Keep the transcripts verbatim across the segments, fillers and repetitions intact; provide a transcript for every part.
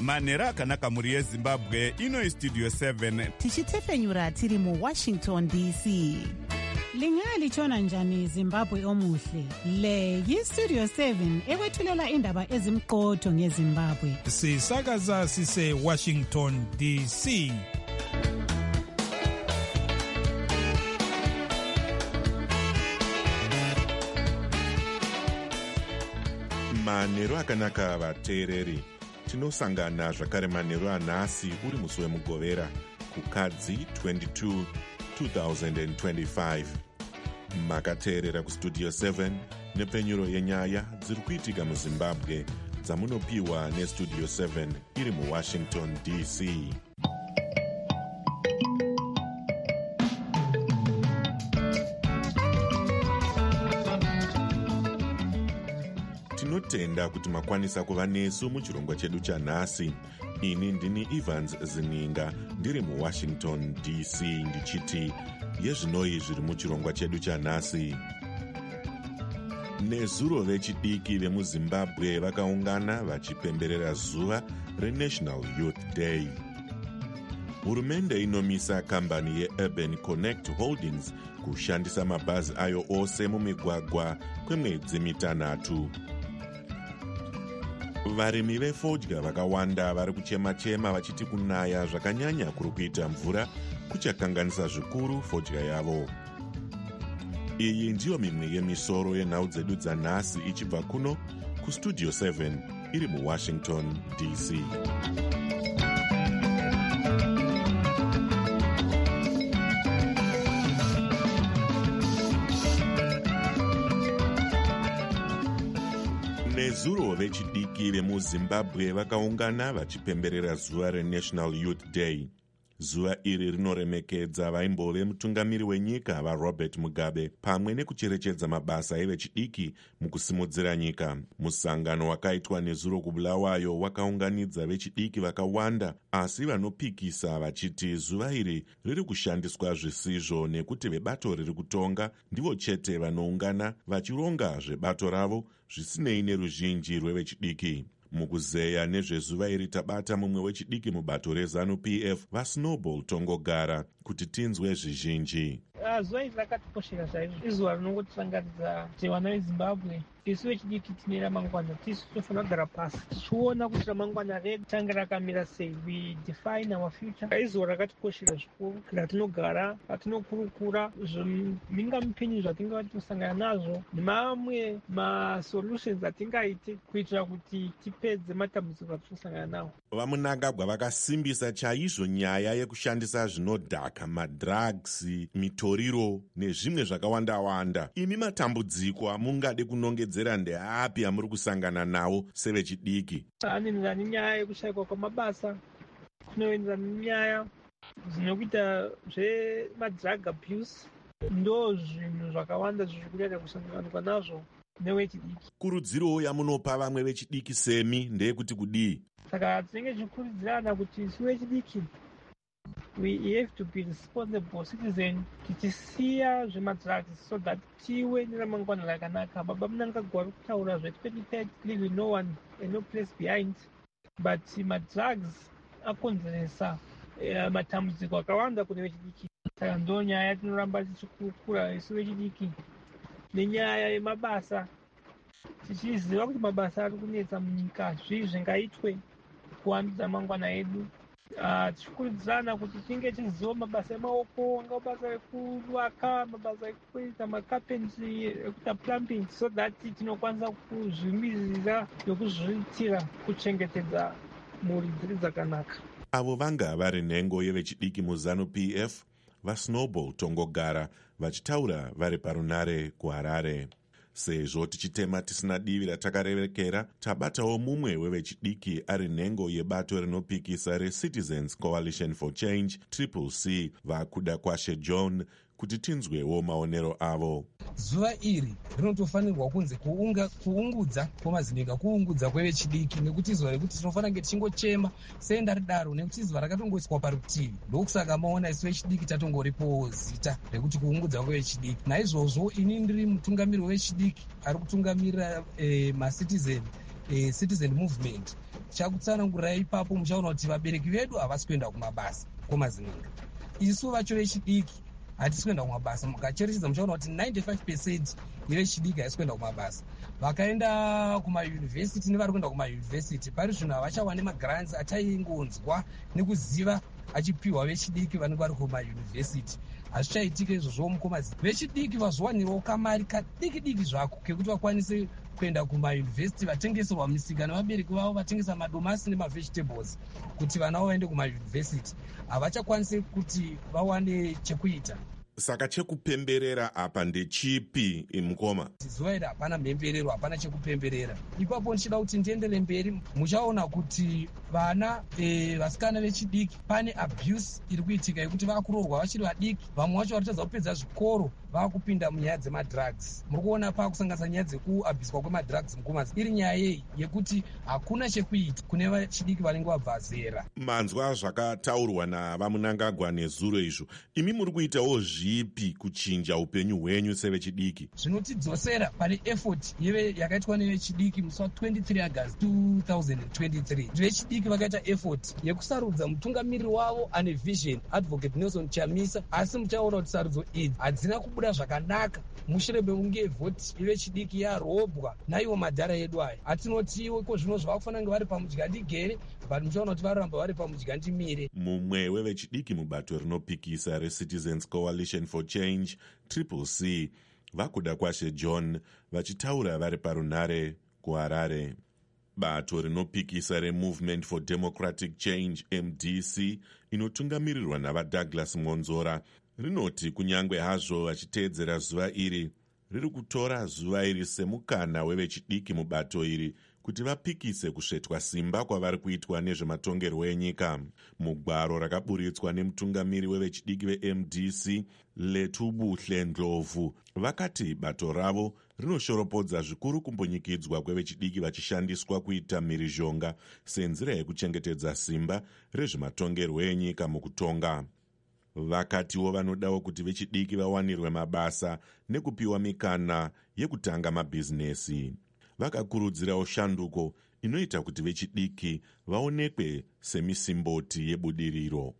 manhero akanaka mhuri yezimbabwe. Ino istudio seven tichitefenyura tiri muwashington D C. Lingalitshona njani Zimbabwe omuhle? Le yistudio seven ekwethulela indaba ezimqotho ngeZimbabwe. Sisakaza sise Washington D C. Manhero akanaka vateereri. Tinosangana zvakare manhero anhasi uri musi wemugovera kukadzi twenty-two two thousand twenty-five. Makateerera kustudio seven nepfenyuro yenyaya dziri kuitika muZimbabwe dzamunopiwa nestudio seven iri muWashington D C. Tinotenda kuti makwanisa kuva nesu muchirongwa chedu chanhasi. Ini ndini Evans Zininga ndiri muWashington D C ndichiti yezvinoi zviri muchirongwa chedu chanhasi. Nezuro vechidiki vemuZimbabwe vakaungana vachipemberera zuva reNational Youth Day. Hurumende inomisa kambani yeUrban Connect Holdings kushandisa mabhazi ayo ose mumigwagwa kwemwedzi mitanhatu. Varimi vefodya vakawanda vari kuchema-chema vachiti kunaya zvakanyanya kuri kuita mvura kuchakanganisa zvikuru fodya yavo. Iyi ndiyo mimwe yemisoro yenhau dzedu dzanhasi ichibva kuno kustudio seven iri muWashington D C. Nezuro vechidiki vemuZimbabwe vakaungana vachipemberera zuva reNational Youth Day. Zuva iri rinoremekedza vaimbove mutungamiri wenyika vaRobert Mugabe pamwe nekucherechedza mabasa evechidiki mukusimudzira nyika. Musangano wakaitwa nezuro kubulawayo wakaunganidza vechidiki vakawanda, asi vanopikisa vachiti zuva iri riri kushandiswa zvisizvo nekuti vebato riri kutonga ndivo chete vanoungana vachironga zvebato ravo zvisinei neruzhinji rwevechidiki. Mukuzeya nezvezuva iri tabata mumwe wechidiki mubato reZANU-P F vaSnowball Tongogara kuti tinzwe zvizhinji. Zuva iri rakatikoshera zvaizvo. Izuva rinongotirangaridza kuti vana veZimbabwe isu vechidiki tine ramangwana, tisu tofanira kugara pasi tichiona kuti ramangwana redu tange rakamira sei. We define our future. Izuva rakatikoshera zvikuru ratinogara, ratinokurukura zvingamupinyi zvatinga tinosangana nazvo nemamwe masolutions atingaite kuitira kuti tipedze matambudziko atinosangana nawo. VaMunangagwa vakasimbisa chaizvo nyaya yekushandisa zvinodhaka, madrugs, mitoriro nezvimwe zvakawanda-wanda. Imi matambudziko amungade kunongedzera ndeapi amuri kusangana nawo sevechidiki? Anoenderana nenyaya yekushayikwa kwamabasa, kunoenderana nenyaya zvinokuita zvemadrug abuse. Ndo zvinhu zvakawanda zviri kunyanya kusanganikwa nazvo nevechidiki. Kurudziro yamunopa vamwe vechidiki semi ndeyekuti kudii? Saka tinenge tichikurudzirana kuti isu vechidiki we have to be responsible citizen, tichisiya zvemadrugs so that tive neramangwana rakanaka. Baba Munangagwa ari kutaura zve-twenty thirty, leave no one and no place behind, but madrugs akonzeresa uh, matambudziko akawanda kune vechidiki. Saka ndo nyaya tinoramba tichikurukura isu vechidiki nenyaya yemabasa, tichiziva kuti mabasa ari kunetsa munyika, zvii zvingaitwe kuwandudza mangwana edu. Uh, tichikurudzirana kuti tinge tichiziva mabasa emaoko, anga mabasa ekuvaka, mabasa ekuita makapentry, ekuita plumbing, so that tinokwanisa kuzvimiririra nekuzviitira kuchengetedza mhuri dziri dzakanaka. Avo vanga vari nhengo yevechidiki muZANU-P F vaSnowball Tongogara vachitaura vari parunare kuHarare. Sezvo tichitema tisina divi ratakarerekera, tabatawo mumwe wevechidiki ari nhengo yebato rinopikisa reCitizens Coalition for Change Triple C vakuda kwashe John kuti tinzwewo maonero avo. Zuva iri rinotofanirwa kunze kuunga kuungudza kwemazinika, kuungudza kwevechidiki, nekuti zuva rekuti tinofanira kunge tichingochema seenda ridaro, nekuti zuva rakatongoiswa parutivi. Ndokusaka maona isu vechidiki tatongoripowo zita rekuti kuungudza kwevechidiki. Naizvozvo ini ndiri mutungamiri wevechidiki ari kutungamirira eh, macitizen eh, citizen movement. chakutsanangurai ipapo muchaona kuti vabereki vedu havasi kuenda kumabasa kwemazininga. Isu vacho vechidiki hatisi kuenda kumabasa. Mukacherechedza muchaona kuti ninety-five percent yevechidiki haisi kuenda kumabasa. Vakaenda kumayunivhesiti nevari kuenda kumayunivhesiti pari zvino havachawani magrants achaingonzwa nekuziva achipiwa vechidiki vanenge vari kumayunivhesiti. Hazvichaitike izvozvo mukomazi. Vechidiki vazowanirawo kamari kadiki diki zvako kekuti vakwanise kuenda kumayunivhesiti, vatengeserwa misika nevabereki vavo, vatengesa madomasi nemavegetables kuti vana vavo vaende kumayunivhesiti. Havachakwanisi kuti vawane chekuita. Saka chekupemberera apa ndechipi mukoma? Zuva iri hapana mhemberero, hapana chekupemberera. Ipapo ndichida kuti ndiendere mberi, muchaona kuti vana e, vasikana vechidiki pane abuse iri kuitika yekuti vakuroorwa vachiri vadiki. Vamwe vacho varitadza kupedza zvikoro vakupinda munyaya dzemadrugs. Muri kuona pakusanganisa nyaya dzekuabhiswa kwemadrugs mukomazi. Iri nyaya yei yekuti hakuna chekuita kune vechidiki vanenge vabva zera. Manzwa zvakataurwa navamunangagwa nezuro izvo. Imi muri kuitawo zvipi kuchinja upenyu hwenyu sevechidiki? Zvinotidzosera pane effort yakaitwa nevechidiki musi wa-twenty-three August two thousand twenty-three. Vechidiki vakaita effort yekusarudza mutungamiriri wavo ane vision, Advocate Nelson Chamisa. Asi muchaona kuti sarudzo idzi hadzina kubuda zvakanaka mushure mekunge vhoti yevechidiki yarobwa naiwo madhara edu aya. Hatinotiwo ko zvino zvavakufanira kunge vari pamudya ndigere, but muchaona kuti varamba vari pamudya ndimire. Mumwe wevechidiki mubato rinopikisa reCitizens Coalition for Change, Triple C, Vakuda Kwashe John, vachitaura vari parunhare kuHarare. Bato rinopikisa reMovement for Democratic Change, M D C, inotungamirirwa navaDouglas Monzora, rinoti kunyange hazvo vachiteedzera zuva iri, riri kutora zuva iri semukana wevechidiki mubato iri kuti vapikise kusvetwa simba kwavari kuitwa nezvematongerwo enyika. Mugwaro rakaburitswa nemutungamiri wevechidiki ve-M D C, Letubuhle Ndlovu, vakati bato ravo rinoshoropodza zvikuru kumbunyikidzwa kwevechidiki vachishandiswa kuita mhirizhonga senzira yekuchengetedza simba rezvematongerwo enyika mukutonga. Vakatiwo vanodawo kuti vechidiki vawanirwe mabasa nekupiwa mikana yekutanga mabhizinesi. Vakakurudzirawo shanduko inoita kuti vechidiki vaonekwe semisimboti yebudiriro.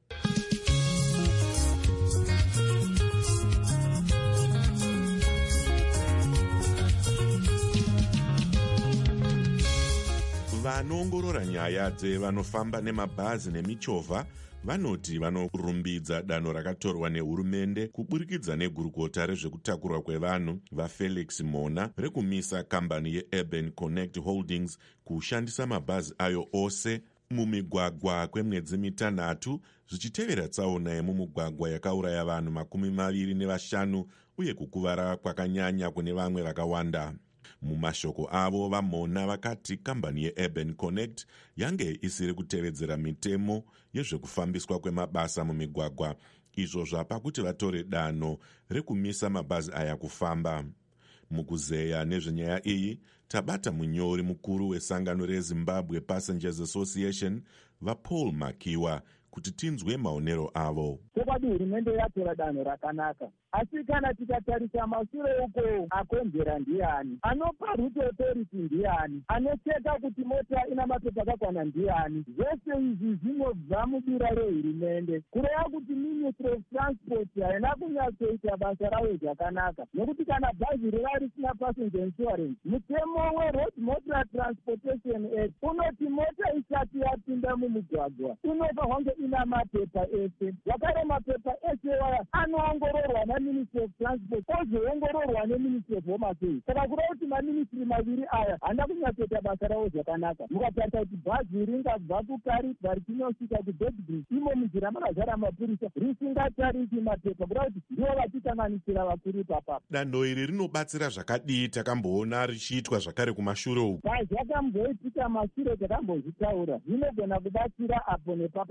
Vanoongorora nyaya dzevanofamba nemabhazi nemichovha vanoti vanorumbidza danho rakatorwa nehurumende kuburikidza negurukota rezvekutakurwa kwevanhu vaFelix Mona rekumisa kambani yeUrban Connect Holdings kushandisa mabhazi ayo ose mumigwagwa kwemwedzi mitanhatu, zvichitevera tsaona yemumugwagwa yakauraya vanhu makumi maviri nevashanu uye kukuvara kwakanyanya kune vamwe vakawanda. Mumashoko avo vaMona vakati kambani yeUrban Connect yange isiri kutevedzera mitemo yezvekufambiswa kwemabasa mumigwagwa, izvo zvapa kuti vatore danho rekumisa mabhazi aya kufamba. Mukuzeya nezvenyaya iyi tabata munyori mukuru wesangano reZimbabwe Passengers Association, vaPaul Makiwa, kuti tinzwe maonero avo. Chokwadi hurumende yatora danho rakanaka, asi kana tikatarisa mashure uko, akonzera ndiani, anopa route authority ndiani, anocheka kuti mota ina mapepa akakwana ndiani. Zvose izvi zvinobva mudira rehurumende, kureva kuti Ministry of Transport haina kunyatsoita basa rayo zvakanaka, nekuti kana bhazi riva risina passenger insurance, mutemo weRoad Motor Transportation Act unoti mota isati yapinda mumugwagwa inofanirwa kunge ina mapepa ese. Zvakare mapepa ese waya anoongororwa naMinistry of Transport ozoongororwa neMinistry of Home Affairs. Saka kureva kuti maministry maviri aya haana kunyatsoita basa ravo zvakanaka. Mukatarisa kuti bhazi ringabva kuKaribha richinosvika kuBedbridge, imo munzira makazara mapurisa, risingatarisi mapepa, kureva kuti ndivo vachisanganisira vakuru ipapapa. Danho iri rinobatsira zvakadii takamboona richiitwa zvakare kumashure uku? Bhazi yakamboitika mashure takambozvitaura, zvinogona kubatsira apo nepapa pati.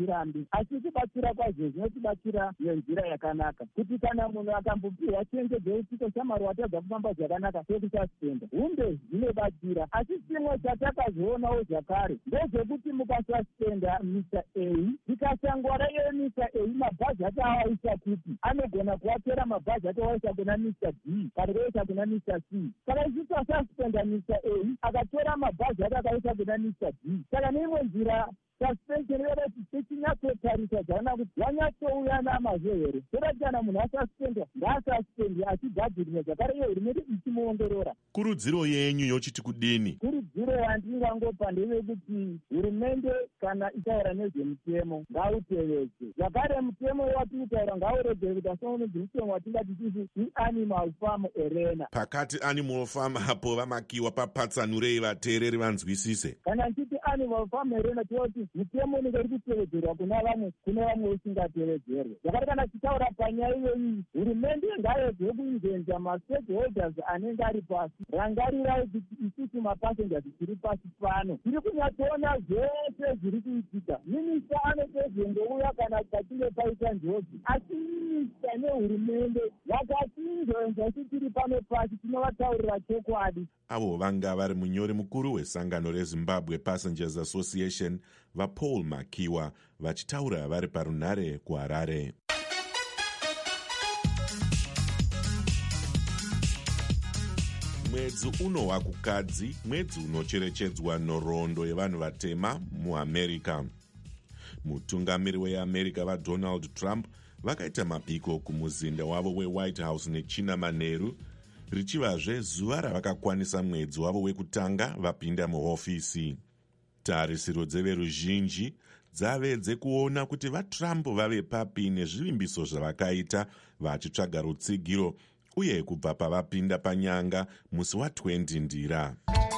hatirambi, asi kubatsira kwazvo zvinotibatsira nenzira yakanaka, kuti kana munhu akambopiwa chenjedzo yekuti shamwari watadza kufamba zvakanaka sekusaspenda, hunde zvinobatsira. Asi chimwe chatakazoonawo zvakare ndezvekuti mukasaspenda misa A, zvikashangwara iye misa A, mabhazi acho awaisa kuti anogona kuvatera mabhazi acho awaisa kuna misa D kana kuwaisa kuna misa C. Saka ichikasaspenda misa A akatora mabhazi acho akaisa kuna misa D, saka neimwe nzira suspension yada tichinatsotarisa dzana kuti wanyatsouya namazvo here, toda kana munhu asaspendwa ngaasaspendi achigadzirira zvakare iyo hurumende ichimuongorora. Kurudziro yenyu yochiti kudini? Kurudziro yandingangopa ndeyekuti hurumende kana itaura nezvemutemo ngautevedze, zvakare mutemo watiri kutaura ngaurege kuti asoonedzi mutemo watingati tisi ianimal farm arena. Pakati animal farm hapo vamakiwa papatsanurei vateereri vanzwisise. Kana nchiti animal farm arena toti mutemo unenge uri kutevedzerwa kuna vamwe kune vamwe usingatevedzerwe. Zvakare kana tichitaura panyaya iyoyi, hurumende ngayeje kuinvenza mastakeholders anenge ari pasi. Rangarirai kuti isusu mapassengers tiri pasi pano tiri kunyatsoona zvese zviri kuitika. Minista anotezongouya kana pachinge paita njodzi, asi minista nehurumende vakatinvenza kuti tiri pano pasi tinovataurira chokwadi. Avo vanga vari munyori mukuru wesangano reZimbabwe Passengers Association vaPaul Makiwa vachitaura vari parunhare kuHarare. Mwedzi uno wakukadzi, mwedzi unocherechedzwa nhoroondo yevanhu vatema muAmerica. Mutungamiri weAmerica vaDonald Trump vakaita mabiko kumuzinda wavo weWhite House nechina manheru, richivazve zuva ravakakwanisa mwedzi wavo wekutanga vapinda muhofisi. Tarisiro dzeveruzhinji dzave dzekuona kuti vaTrump vave papi nezvivimbiso zvavakaita vachitsvaga rutsigiro uye kubva pavapinda panyanga musi wa20 ndira.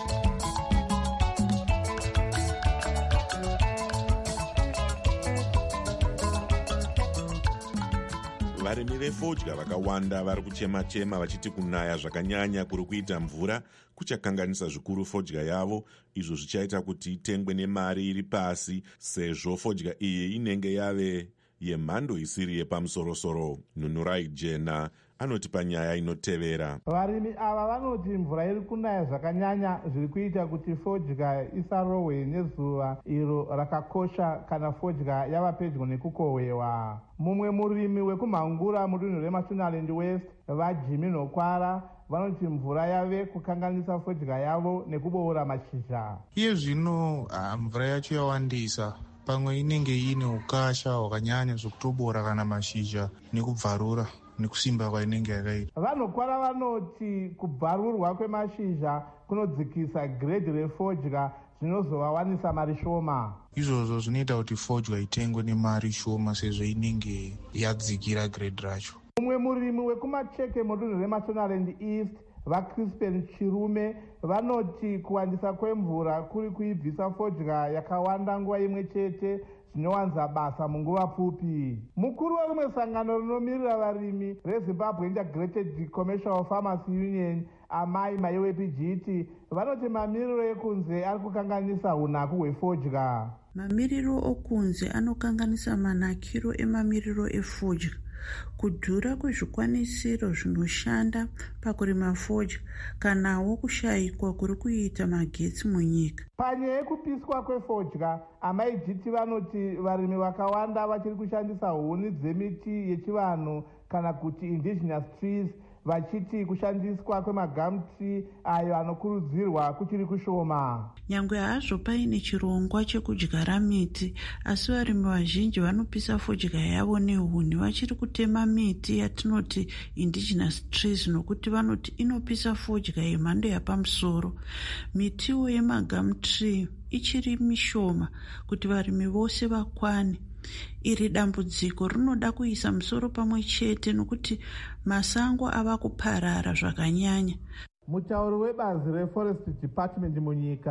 Varimi vefodya vakawanda vari kuchema-chema vachiti kunaya zvakanyanya kuri kuita mvura kuchakanganisa zvikuru fodya yavo, izvo zvichaita kuti itengwe nemari iri pasi sezvo fodya iyi inenge yave yemhando isiri yepamusorosoro. Nunurai Jena anoti panyaya inotevera. Varimi ava vanoti mvura iri kunaya zvakanyanya zviri kuita kuti fodya isarohwe nezuva iro rakakosha kana fodya yava pedyo nekukohwewa. Mumwe murimi wekumhangura mudunhu reMashonaland West, vaJimmy Nokwara, vanoti mvura yave kukanganisa fodya yavo nekuboora mashizha. Iye zvino mvura yacho yawandisa, pamwe inenge ine ukasha hwakanyanya zvokutobora kana mashizha nekubvarura nekusimba kwainenge yakaita. Vanokwara vanoti kubvarurwa kwemashizha kunodzikisa giredhi refodya zvinozovawanisa mari shoma. Izvozvo zvinoita kuti fodya itengwe nemari shoma sezvo inenge yadzikira giredhi racho. Mumwe murimi wekumacheke mudunhu reMashonaland East, vaCrispin Chirume, vanoti kuwandisa kwemvura kuri kuibvisa fodya yakawanda nguva imwe chete zvinowanza basa munguva pfupi. Mukuru werimwe sangano rinomirira varimi reZimbabwe Integrated Commercial Farmers Union, Amai Mayewepi Jiti, vanoti mamiriro ekunze ari kukanganisa unaku hwefodya. Mamiriro okunze anokanganisa manakiro emamiriro efodya. Kudhura kwezvikwanisiro zvinoshanda pakurima fodya kanawo kushayikwa kuri kuita magetsi munyika. Panyaya yekupiswa kwefodya, Amai Jiti vanoti varimi vakawanda vachiri kushandisa huni dzemiti yechivanhu kana kuti indigenous trees, vachiti kushandiswa kwemagamutri ayo anokurudzirwa kuchiri kushoma. Nyangwe hazvo paine chirongwa chekudyara miti, asi varimi vazhinji vanopisa fodya yavo nehuni vachiri kutema miti yatinoti indigenous trees nokuti vanoti inopisa fodya yemhando yapamusoro. Mitiwo yemagamutri ichiri mishoma kuti varimi vose vakwane. Iri dambudziko rinoda kuisa musoro pamwe chete nokuti masango ava kuparara zvakanyanya. Mutauri webazi reForest Department munyika,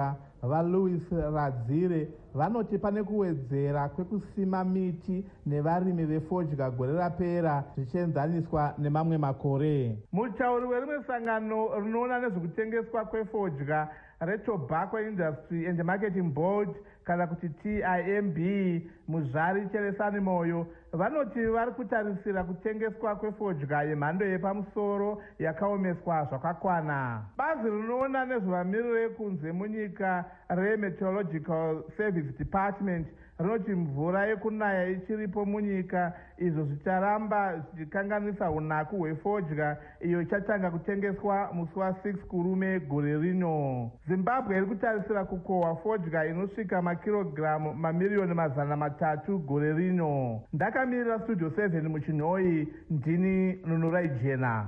valouis radzire vanoti pane kuwedzera kwekusima miti nevarimi vefodya gore rapera zvichienzaniswa nemamwe makore. Mutauri werimwe sangano rinoona nezvekutengeswa kwefodya reTobacco Industry and Marketing Board kana kuti T I M B muzvari Cheresani Moyo vanoti vari kutarisira kutengeswa kwefodya yemhando yepamusoro yakaomeswa zvakakwana. Bazi rinoona nezvevamiriro ekunze munyika reMeteorological Service Department rinoti mvura yekunaya ichiripo munyika, izvo zvicharamba zvichikanganisa unaku hwefodya iyo ichatanga kutengeswa musi wa6 kurume gore rino. Zimbabwe iri kutarisira kukohwa fodya inosvika makirogiramu mamiliyoni mazana matatu gore rino. Ndakamirira Studio seven muchinhoi, ndini Nunurai Jena.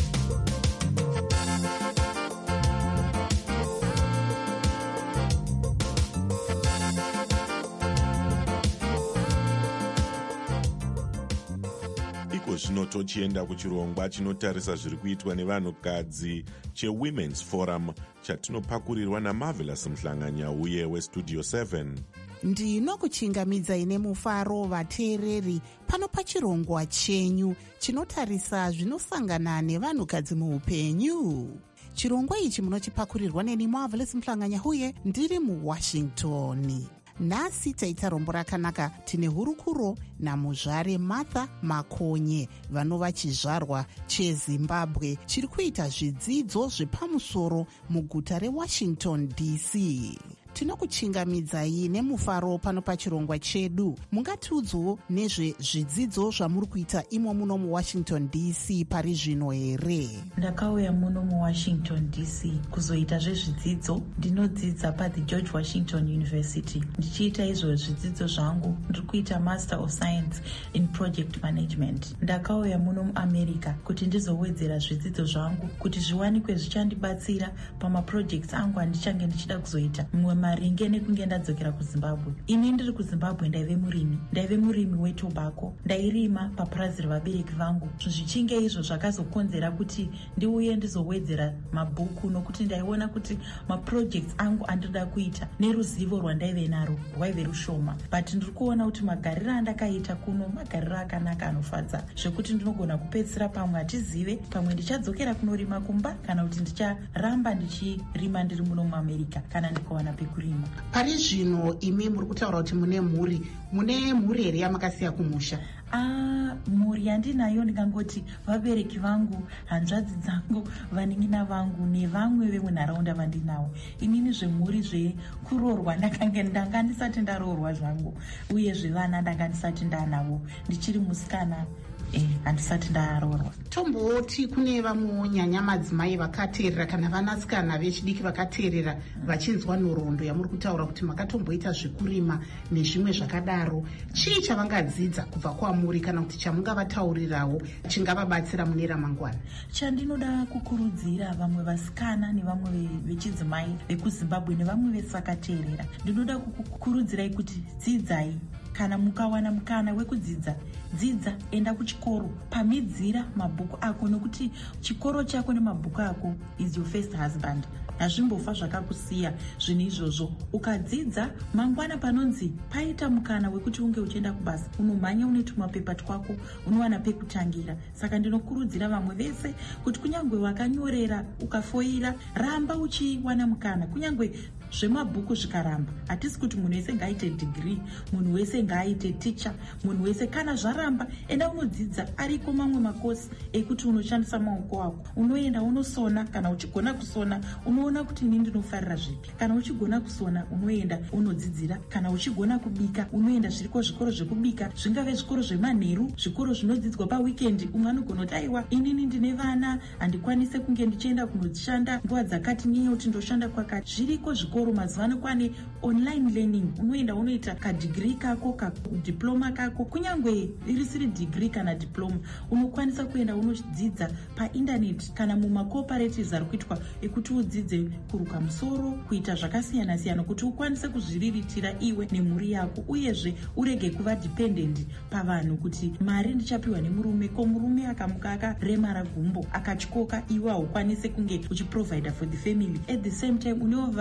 Zvino tochienda kuchirongwa chinotarisa zviri kuitwa nevanhukadzi cheWomen's Forum chatinopakurirwa naMarvelous Mhlanganyauye weStudio seven. Ndinokuchingamidzai nemufaro vateereri pano pachirongwa chenyu chinotarisa zvinosangana nevanhukadzi muupenyu. Chirongwa ichi munochipakurirwa neni Marvelous Mhlanganyauye ndiri muWashington. Nhasi taita rombo rakanaka tine hurukuro namuzvare Martha Makonye vanova chizvarwa cheZimbabwe chiri kuita zvidzidzo zvepamusoro muguta reWashington D C. Tinokuchingamidzai nemufaro pano pachirongwa chedu. Mungatiudzowo nezvezvidzidzo zvamuri kuita imo muno muWashington D C pari zvino here? Ndakauya muno muWashington D C kuzoita zvezvidzidzo. Ndinodzidza paThe George Washington University. Ndichiita izvo zvidzidzo zvangu ndiri kuita Master of Science in Project Management. Ndakauya muno muAmerica kuti ndizowedzera zvidzidzo zvangu kuti zviwanikwe zvichandibatsira pamaprojects angu andichange ndichida kuzoita mumwe maringe nekunge ndadzokera kuZimbabwe. Ini ndiri kuZimbabwe ndaive murimi. Ndaive murimi weTobacco. Ndairima papurazi revabereki vangu. Zvichinge izvo zvakazokonzera kuti ndiuye ndizowedzera mabhuku nokuti ndaiona kuti maprojects angu andida kuita neruzivo rwandaive naro rwaive rushoma. But ndiri kuona kuti magariro andakaita kuno magariro akanaka anofadza zvekuti ndinogona kupedzisira pamwe hatizive pamwe ndichadzokera kunorima kumba kana kuti ndicharamba ndichirima ndiri muno muAmerica kana ndikawana pekurima. Pari zvino imi muri kutaura kuti mune mhuri, mune mhuri here yamakasiya kumusha? Ah, mhuri yandinayo ndingangoti vabereki vangu, hanzvadzi dzangu, vanin'ina vangu nevamwe vemunharaunda vandinawo. Inini zvemhuri zvekuroorwa ndakanga ndanga ndisati ndaroorwa zvangu, uye zvevana ndanga ndisati ndanavo ndichiri musikana. Eh, handisati ndaroorwa. Tomboti kune vamwe nyanya madzimai vakateerera kana vanasikana vechidiki vakateerera vachinzwa nhoroondo yamuri kutaura kuti makatomboita zvekurima nezvimwe zvakadaro. Chii chavangadzidza kubva kwamuri kana kuti chamungavataurirawo chingavabatsira mune ramangwana? Chandinoda kukurudzira vamwe vasikana nevamwe vechidzimai vekuZimbabwe nevamwe vese vakateerera, ndinoda kukurudzirai kuti dzidzai. Kana mukawana mukana wekudzidza, dzidza, enda kuchikoro, pamidzira mabhuku ako nokuti chikoro chako nemabhuku ako is your first husband. Hazvimbofa zvakakusiya zvinhu izvozvo. Ukadzidza mangwana panonzi paita mukana wekuti unge uchienda kubasa, unomhanya une tumapepa twako, unowana pekutangira. Saka ndinokurudzira vamwe vese kuti kunyangwe wakanyorera ukafoira, ramba uchiwana mukana. Kunyangwe zvemabhuku zvikaramba, hatisi kuti munhu wese ngaaite degree, munhu wese ngaaite teacher, munhu wese kana zvaramba enda unodzidza. Ariko mamwe makosi ekuti unoshandisa maoko ako, unoenda unosona. Kana uchigona kusona unoona kuti ini ndinofarira zvipi. Kana uchigona kusona unoenda unodzidzira. Kana uchigona kubika unoenda zviriko zvikoro zvekubika, zvingave zvikoro zvemanheru, zvikoro zvinodzidzwa paweekend. Umwe anogona kuti aiwa inini ndine vana handikwanise kunge ndichienda kunoshanda nguva dzakati nyaya kuti ndoshanda kwakati. Zviriko zvikoro mazuvano kwane online learning, unoenda unoita kadigiri kako kadiploma kako. Kunyangwe irisiri digiri kana diploma unokwanisa kuenda unodzidza paindaneti kana mumacooperative ari kuitwa ekuti udzidze kuruka musoro, kuita zvakasiyana siyana kuti ukwanise kuzviriritira iwe nemhuri yako, uyezve urege kuva dependent pavanhu kuti mari ndichapiwa nemurume, ko murume akamuka akaremara gumbo akatyoka, iwe haukwanise kunge uchiprovide for the family. At the same time unewo vabereki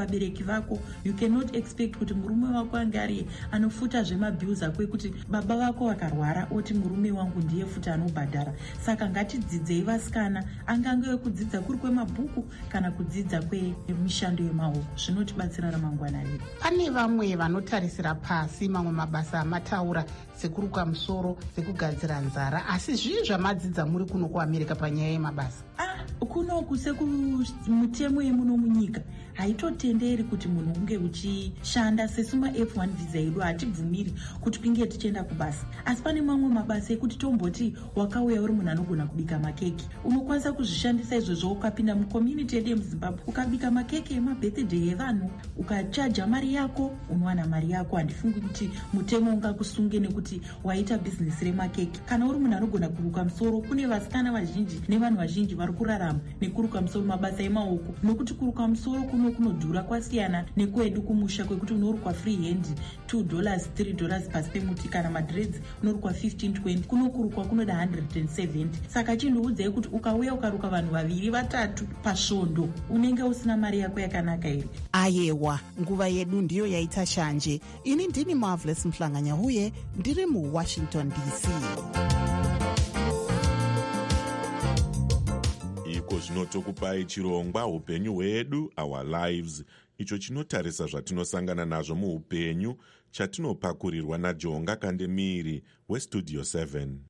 vako. You cannot expect kuti murume wako ange ari anofuta zvemabills ako ekuti baba vako vakarwara oti murume wangu ndiye futi anobhadhara. Saka ngatidzidzei vasikana, angange kudzidza kuri kwemabhuku kana kudzidza kwemishando yemaoko, zvinotibatsira ramangwana redu. Pane vamwe vanotarisira pasi mamwe mabasa amataura sekuruka musoro, sekugadzira nzara, asi zvii zvamadzidza muri kuno kuAmerica panyaya yemabasa? Ah, kunoku sekumutemo yemuno munyika haitotenderi kuti munhu unge uchishanda sesuma F one visa yedu, hatibvumiri kuti kunge tichienda kubasa. Asi pane mamwe mabasa ekuti tomboti wakauya uri munhu anogona kubika makeke, unokwanisa kuzvishandisa izvozvo ukapinda mucommunity yedu yemuZimbabwe ukabika makeke emabirthday evanhu ukachaja mari yako, unowana mari yako. Handifungi kuti mutemo ungakusunge nekuti waita bhizinesi remakeke. Kana uri munhu anogona kuruka musoro, kune vasikana vazhinji nevanhu vazhinji vari kurarama nekuruka musoro, mabasa emaoko, nokuti kuruka musoro kuno kunodhura kwasiyana nekwedu kumusha kwekuti unorukwa free hand two dollars three dollars pasi pemuti, kana madreads unorukwa fifteen twenty, kunokurukwa kunoda one hundred seventy. Saka chindiudzei kuti ukauya ukaruka vanhu vaviri vatatu pasvondo unenge usina mari yako yakanaka here? Ayewa, nguva yedu ndiyo yaita shanje. Ini ndini Marvelous Mhlanganya huye ndiri muWashington D C. Iko zvinotokupai chirongwa upenyu hwedu, our lives, icho chinotarisa zvatinosangana nazvo muupenyu, chatinopakurirwa naJonga Kandemiri weStudio seven.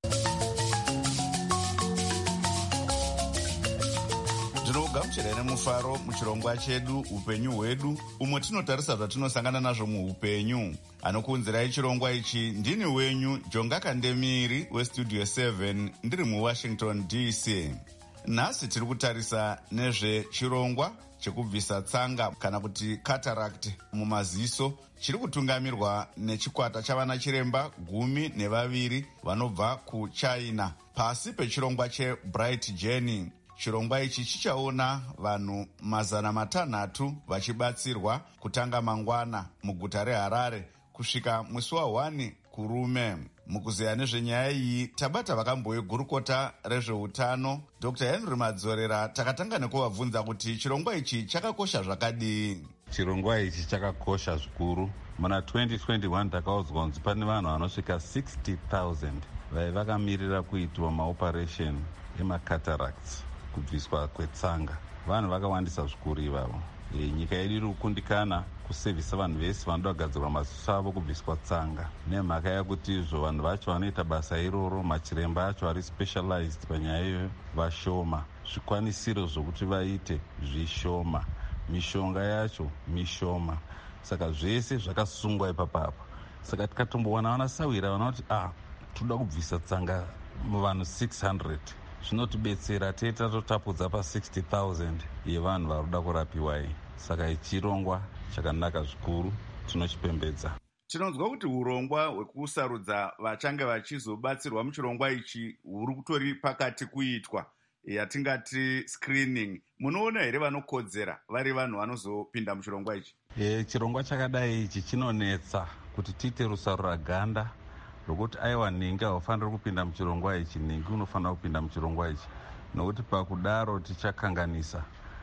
Ndinogamuchira nemufaro muchirongwa chedu upenyu hwedu, umwe tinotarisa zvatinosangana nazvo muupenyu. Anokuunzirai chirongwa ichi ndini wenyu Jonga Kandemiri weStudio seven, ndiri muWashington D C. Nhasi tiri kutarisa nezvechirongwa chekubvisa tsanga kana kuti cataract mumaziso, chiri kutungamirwa nechikwata chavana chiremba gumi nevaviri vanobva kuChina pasi pechirongwa cheBright Journey. Chirongwa ichi chichaona vanhu mazana matanhatu vachibatsirwa kutanga mangwana muguta reHarare kusvika musi wa1 kurume. Mukuzeya nezvenyaya iyi tabata vakamboigurukota rezveutano Doctor Henry Madzorera. Takatanga nekuvabvunza kuti chirongwa ichi chakakosha zvakadii. Chirongwa ichi chakakosha zvikuru. Muna twenty twenty-one takaudzwa kunzi pane vanhu vanosvika sixty thousand vai vakamirira kuitwa maoperation emacataracts, kubviswa kwetsanga. Vanhu vakawandisa zvikuru ivavo. E, nyika yedu iri kukundikana kusevhisa vanhu vese vanoda kugadzirwa maziso avo kubviswa tsanga, nemhaka yakuti izvo vanhu vacho vanoita basa iroro, machiremba acho ari specialized panyaya iyoyo vashoma, zvikwanisiro zvokuti vaite zvishoma, mishonga yacho mishoma. Saka zvese zvakasungwa ipapapo. Saka tikatombowana vanasawira vanoti ah, toda kubvisa tsanga muvanhu six hundred, zvinotibetsera tete tatotapudza pa sixty thousand yevanhu varoda kurapiwai. Saka ichirongwa chakanaka zvikuru, tinochipembedza. Tinonzwa kuti urongwa hwekusarudza vachange vachizobatsirwa muchirongwa ichi huri kutori pakati kuitwa, yatingati screening. Munoona here vanokodzera vari vanhu vanozopinda muchirongwa ichi? E, chirongwa chakadai ichi chinonetsa kuti tiite rusaro raganda rokuti aiwa ningi haufaniri kupinda muchirongwa ichi, ningi unofanira kupinda muchirongwa ichi, nokuti pakudaro tichakanganisa.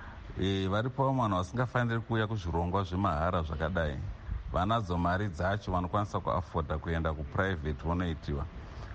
E, varipo vanhu vasingafaniri kuuya kuzvirongwa zvemahara zvakadai. Vanadzo mari dzacho vanokwanisa kuafoda kuenda kuprivate vonoitiwa,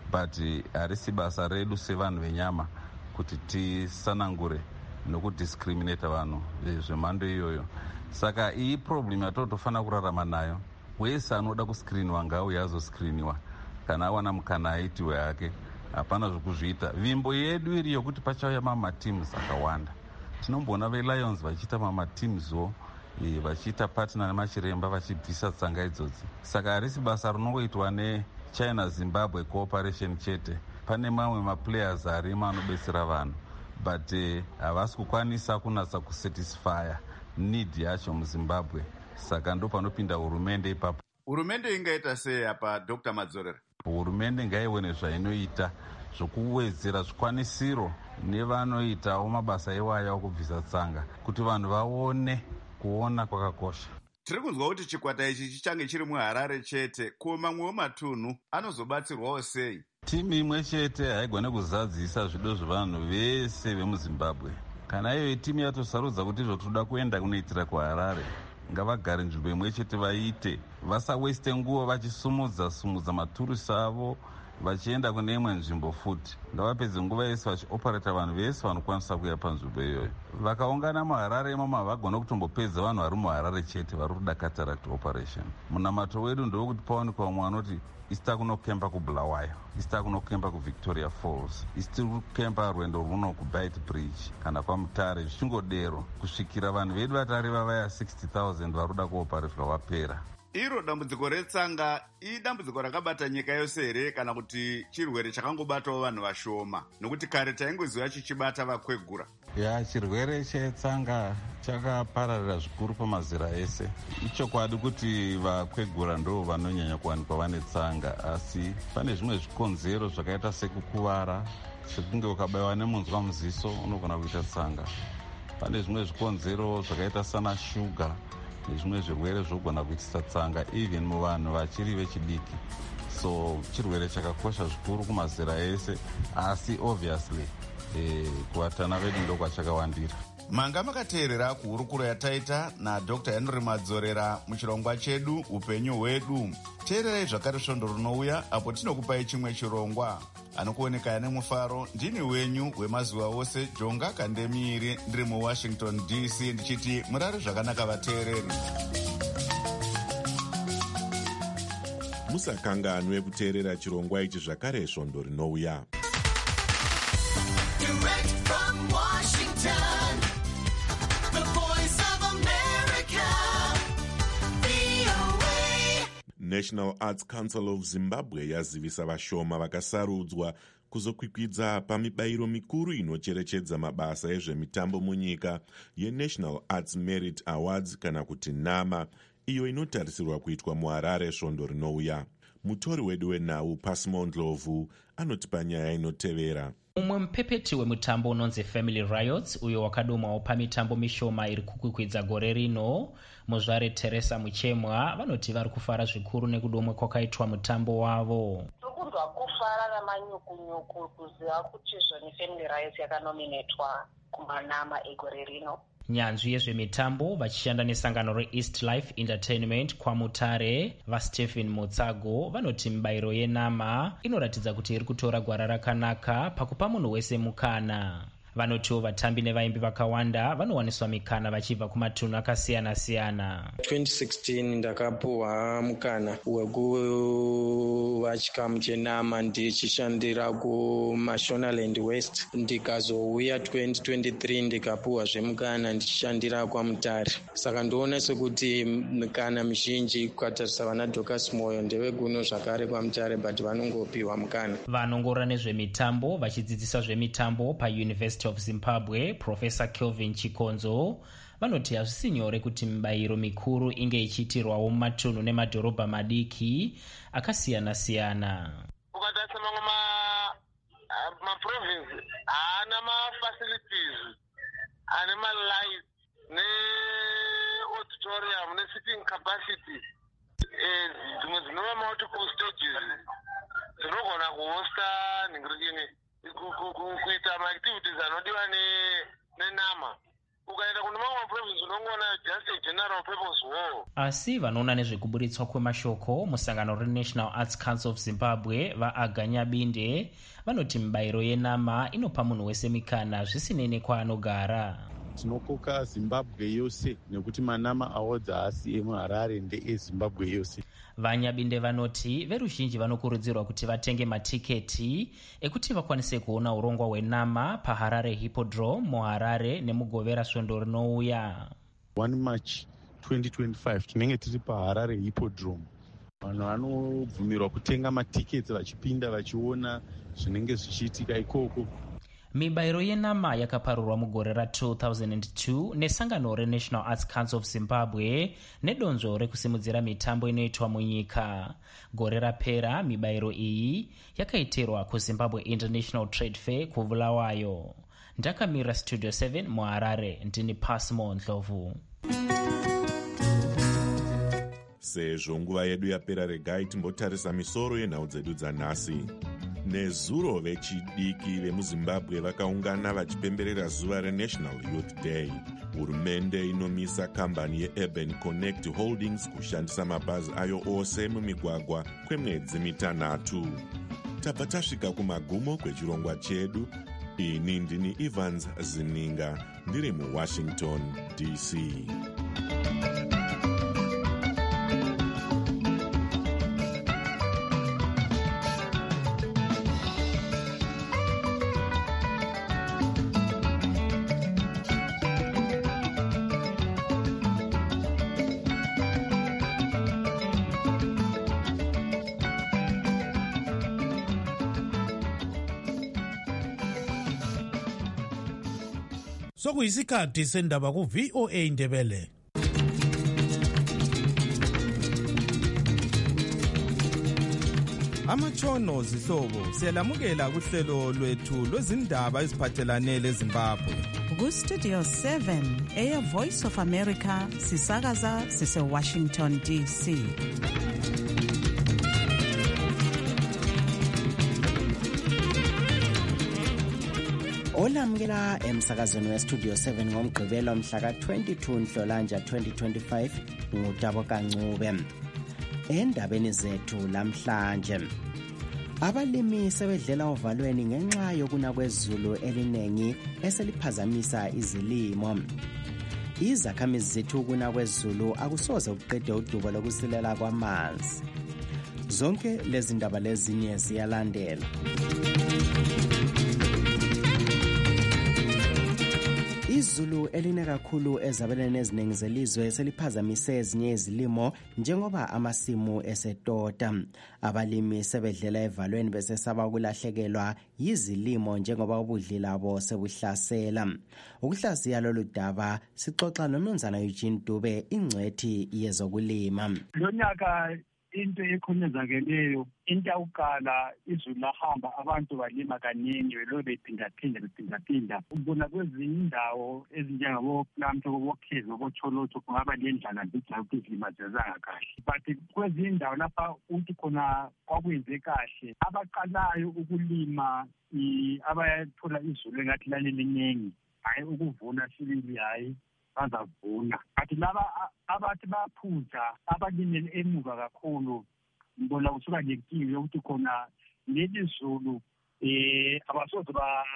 but harisi basa redu sevanhu venyama kuti tisanangure nokudiscriminata vanhu zvemhando iyoyo. Saka iyi problem yatotofanira kurarama nayo. Wese anoda kuscreeniwa ngauye azoscreeniwa, kana awana mukana aitiwe hake, hapana zvokuzviita. Vimbo yedu iri yokuti pachauya mamateams akawanda. Tinomboona veLions vachiita mamateamswo, e, vachiita partner nemachiremba vachibvisa tsanga idzodzi. Saka harisi basa rinongoitwa neChina Zimbabwe cooperation chete. Pane mamwe maplayers arimo anobetsera vanhu, but havasi uh, kukwanisa kunatsa kusatisfya need yacho muZimbabwe. Saka ndo panopinda hurumende ipapo. Hurumende ingaita sei apa Doctor Madzorera? Hurumende ngaione zvainoita zvokuwedzera zvikwanisiro nevanoitawo mabasa iwaya okubvisa tsanga, kuti vanhu vaone kuona kwakakosha. Tiri kunzwa kuti chikwata ichi chichange chiri muHarare chete, ko mamwewo matunhu anozobatsirwawo sei? Timu imwe chete haigone kuzadzisa zvido zvevanhu vese vemuZimbabwe. Kana iyo timu yatosarudza kuti izvo toda kuenda kunoitira kuHarare, ngavagare nzvimbo imwe chete vaite, vasaweste nguva vachisumudza sumudza maturusi avo vachienda kune imwe nzvimbo futi. Ngavapedze nguva yese vachioparata vanhu vese vanokwanisa kuuya panzvimbo iyoyo. Vakaungana muHarare imomo havagona kutombopedza vanhu vari muHarare chete vari kuda cataract operation. Munamato wedu ndokuti paonekwa umwe anoti isita kunokemba kuBulawayo, isita kunokemba kuVictoria Falls, isiti kukemba rwendo runo kuBite Bridge kana kwaMutare, zvichingodero kusvikira vanhu vedu vatareva vaya sixty thousand vari kuda kuoparetwa vapera. Iro dambudziko retsanga idambudziko rakabata nyika yose here kana kuti chirwere chakangobatawo vanhu vashoma? Nokuti kare taingoziva chichibata vakwegura. Ya, chirwere chetsanga chakapararira zvikuru pamazera ese. Ichokwadi kuti vakwegura ndo vanonyanya kuwanikwa vane tsanga, asi pane zvimwe zvikonzero zvakaita sekukuvara, sekunge ukabayiwa nemunzwa muziso unogona kuita tsanga. Pane zvimwe zvikonzero zvakaita sana shuga nezvimwe zvirwere zvogona kuitisa tsanga even muvanhu vachiri vechidiki. So chirwere chakakosha zvikuru kumazera ese, asi obviously eh, kuvatana vedu ndokwachakawandira. Manga makateerera kuhurukuro yataita naDr Henry Madzorera muchirongwa chedu upenyu hwedu. Teererai zvakare svondo runouya apo tinokupai chimwe chirongwa. Anokuoneka nemufaro ndini wenyu wemazuva ose Jonga Kandemiri, ndiri muWashington D C ndichiti murare zvakanaka vateereri. Musakanganwe kuteerera chirongwa ichi zvakare svondo rinouya. National Arts Council of Zimbabwe yazivisa vashoma vakasarudzwa kuzokwikwidza pamibayiro mikuru inocherechedza mabasa ezvemitambo munyika yeNational Arts Merit Awards kana kuti NAMA, iyo inotarisirwa kuitwa muHarare svondo rinouya. Mutori wedu wenhau Pasmo Ndlovu anotipa nyaya inotevera. Umwe mupepeti wemutambo unonzi Family Riots, uyo wakadomwawo pamitambo mishoma iri kukwikwidza gore rino, muzvare Teresa Muchemwa, vanoti vari kufara zvikuru nekudomwe kwakaitwa mutambo wavo. Tokunzwa kufara namanyukunyuku kuziva kuti zvoni Family Riots yakanominetwa kumanama egore rino. Nyanzvi yezvemitambo vachishanda nesangano reEast Life Entertainment kwaMutare, vaStephen Motsago, vanoti mibayiro yeNAMA inoratidza kuti iri kutora gwara rakanaka pakupa munhu wese mukana. Vanotiwo vatambi nevaimbi vakawanda vanowaniswa mikana vachibva kumatunhu akasiyana-siyana. twenty sixteen ndakapuwa mukana wekuva chikamu cheNAMA ndichishandira kuMashonaland West, ndikazouya twenty twenty-three ndikapuwa zvemukana ndichishandira kwaMutare. Saka ndoona sekuti mikana mizhinji kukatarisa vana Dorcas Moyo ndevekuno zvakare kwaMutare, but vanongopiwa mukana. Vanongorora nezvemitambo vachidzidzisa zvemitambo paUniversity of Zimbabwe, Professor Kelvin Chikonzo, vanoti hazvisi nyore kuti mibayiro mikuru inge ichiitirwawo mumatunhu nemadhorobha madiki akasiyana-siyana. Ukatarisa mamwe maprovinsi haana mafacilities ane malight neauditorium nesitting capacity dzimwe dzinova multiple stages dzinogona kuhosta nhingirikini kuita maactivities anodiwa neNAMA. Ukaenda kune mamwe maprovinsi unongoona just a general purpose war. Asi vanoona nezvekuburitswa kwemashoko musangano reNational Arts Council of Zimbabwe vaAganya Binde vanoti mibayiro yeNAMA inopa munhu wese mikana zvisinei kwaanogara. Tinokoka Zimbabwe yose nekuti maNAMA Awards haasi emuHarare ndeeZimbabwe yose. Vanyabinde vanoti veruzhinji vanokurudzirwa kuti vatenge matiketi ekuti vakwanise kuona urongwa hweNAMA paHarare Hippodrome muHarare nemugovera svondo rinouya. one March twenty twenty-five tinenge tiri paHarare Hippodrome. Vanhu vanobvumirwa kutenga matiketi vachipinda vachiona zvinenge zvichiitika ikoko. Mibayiro yeNAMA yakaparurwa mugore ra two thousand two nesangano reNational Arts Council of Zimbabwe nedonzvo rekusimudzira mitambo inoitwa munyika. Gore rapera mibayiro iyi yakaitirwa kuZimbabwe International Trade Fair kuBulawayo. Ndakamira Studio seven muHarare, ndini Pasmo Ndlovu. Sezvo nguva yedu yapera, regai timbotarisa misoro yenhau dzedu dzanhasi. Nezuro vechidiki vemuZimbabwe vakaungana vachipemberera zuva reNational Youth Day. hurumende inomisa kambani yeurban connect holdings kushandisa mabhazi ayo ose mumigwagwa kwemwedzi mitanhatu. Tabva tasvika kumagumo kwechirongwa chedu. Ini ndini Evans Zininga, ndiri muWashington D C. Sokuyisikhathi sendaba ku V O A Ndebele. Amatshono zihlobo siyalamukela kuhlelo lwethu lwezindaba eziphathelane leZimbabwe. Ku Studio seven eya Voice of America sisakaza sise Washington D C. Olamukela emsakazweni weStudio seven ngomgqibelo mhla ka twenty-two Nhlolanja twenty twenty-five ngutabo kancube. Endabeni zethu lamhlanje, abalimi sebedlela ovalweni ngenxa yokuna kwezulu elinengi eseliphazamisa izilimo. Izakhamizi zethu kuna kwezulu akusoze uqede udubo lokusilela kwamanzi. Zonke lezi ndaba lezinye ziyalandela. Izulu eline kakhulu ezabeleni eziningi zelizwe seliphazamise ezinye izilimo njengoba amasimu esetota. Abalimi sebedlela evalweni besesaba ukulahlekelwa yizilimo njengoba ubudlila bo sebuhlasela. Ukuhlaziya lolu daba sixoxa noMnumzana Eugene Dube, ingcwethi yezokulima. Lonyaka into ekhonezakeleyo, into yokuqala izulu lahamba abantu balima kaningi belo bephinda-phinda bephinda-phinda. Ubona kwezinye indawo ezinjengabo Plamto, Bokhezo, Bocholotho kungaba lendlala ndijala ukuthi izilima zenzanga kahle. But kwezinye indawo lapha uthi khona kwakwenze kahle, abaqalayo ukulima abayathola izulu engathi lalelinyengi, hayi ukuvuna sibili hayi bazavuna. Athi laba abathi baphuza abalimele emuva kakhulu, ngibona kusuka lenkinga yokuthi khona leli zulu eh abasoze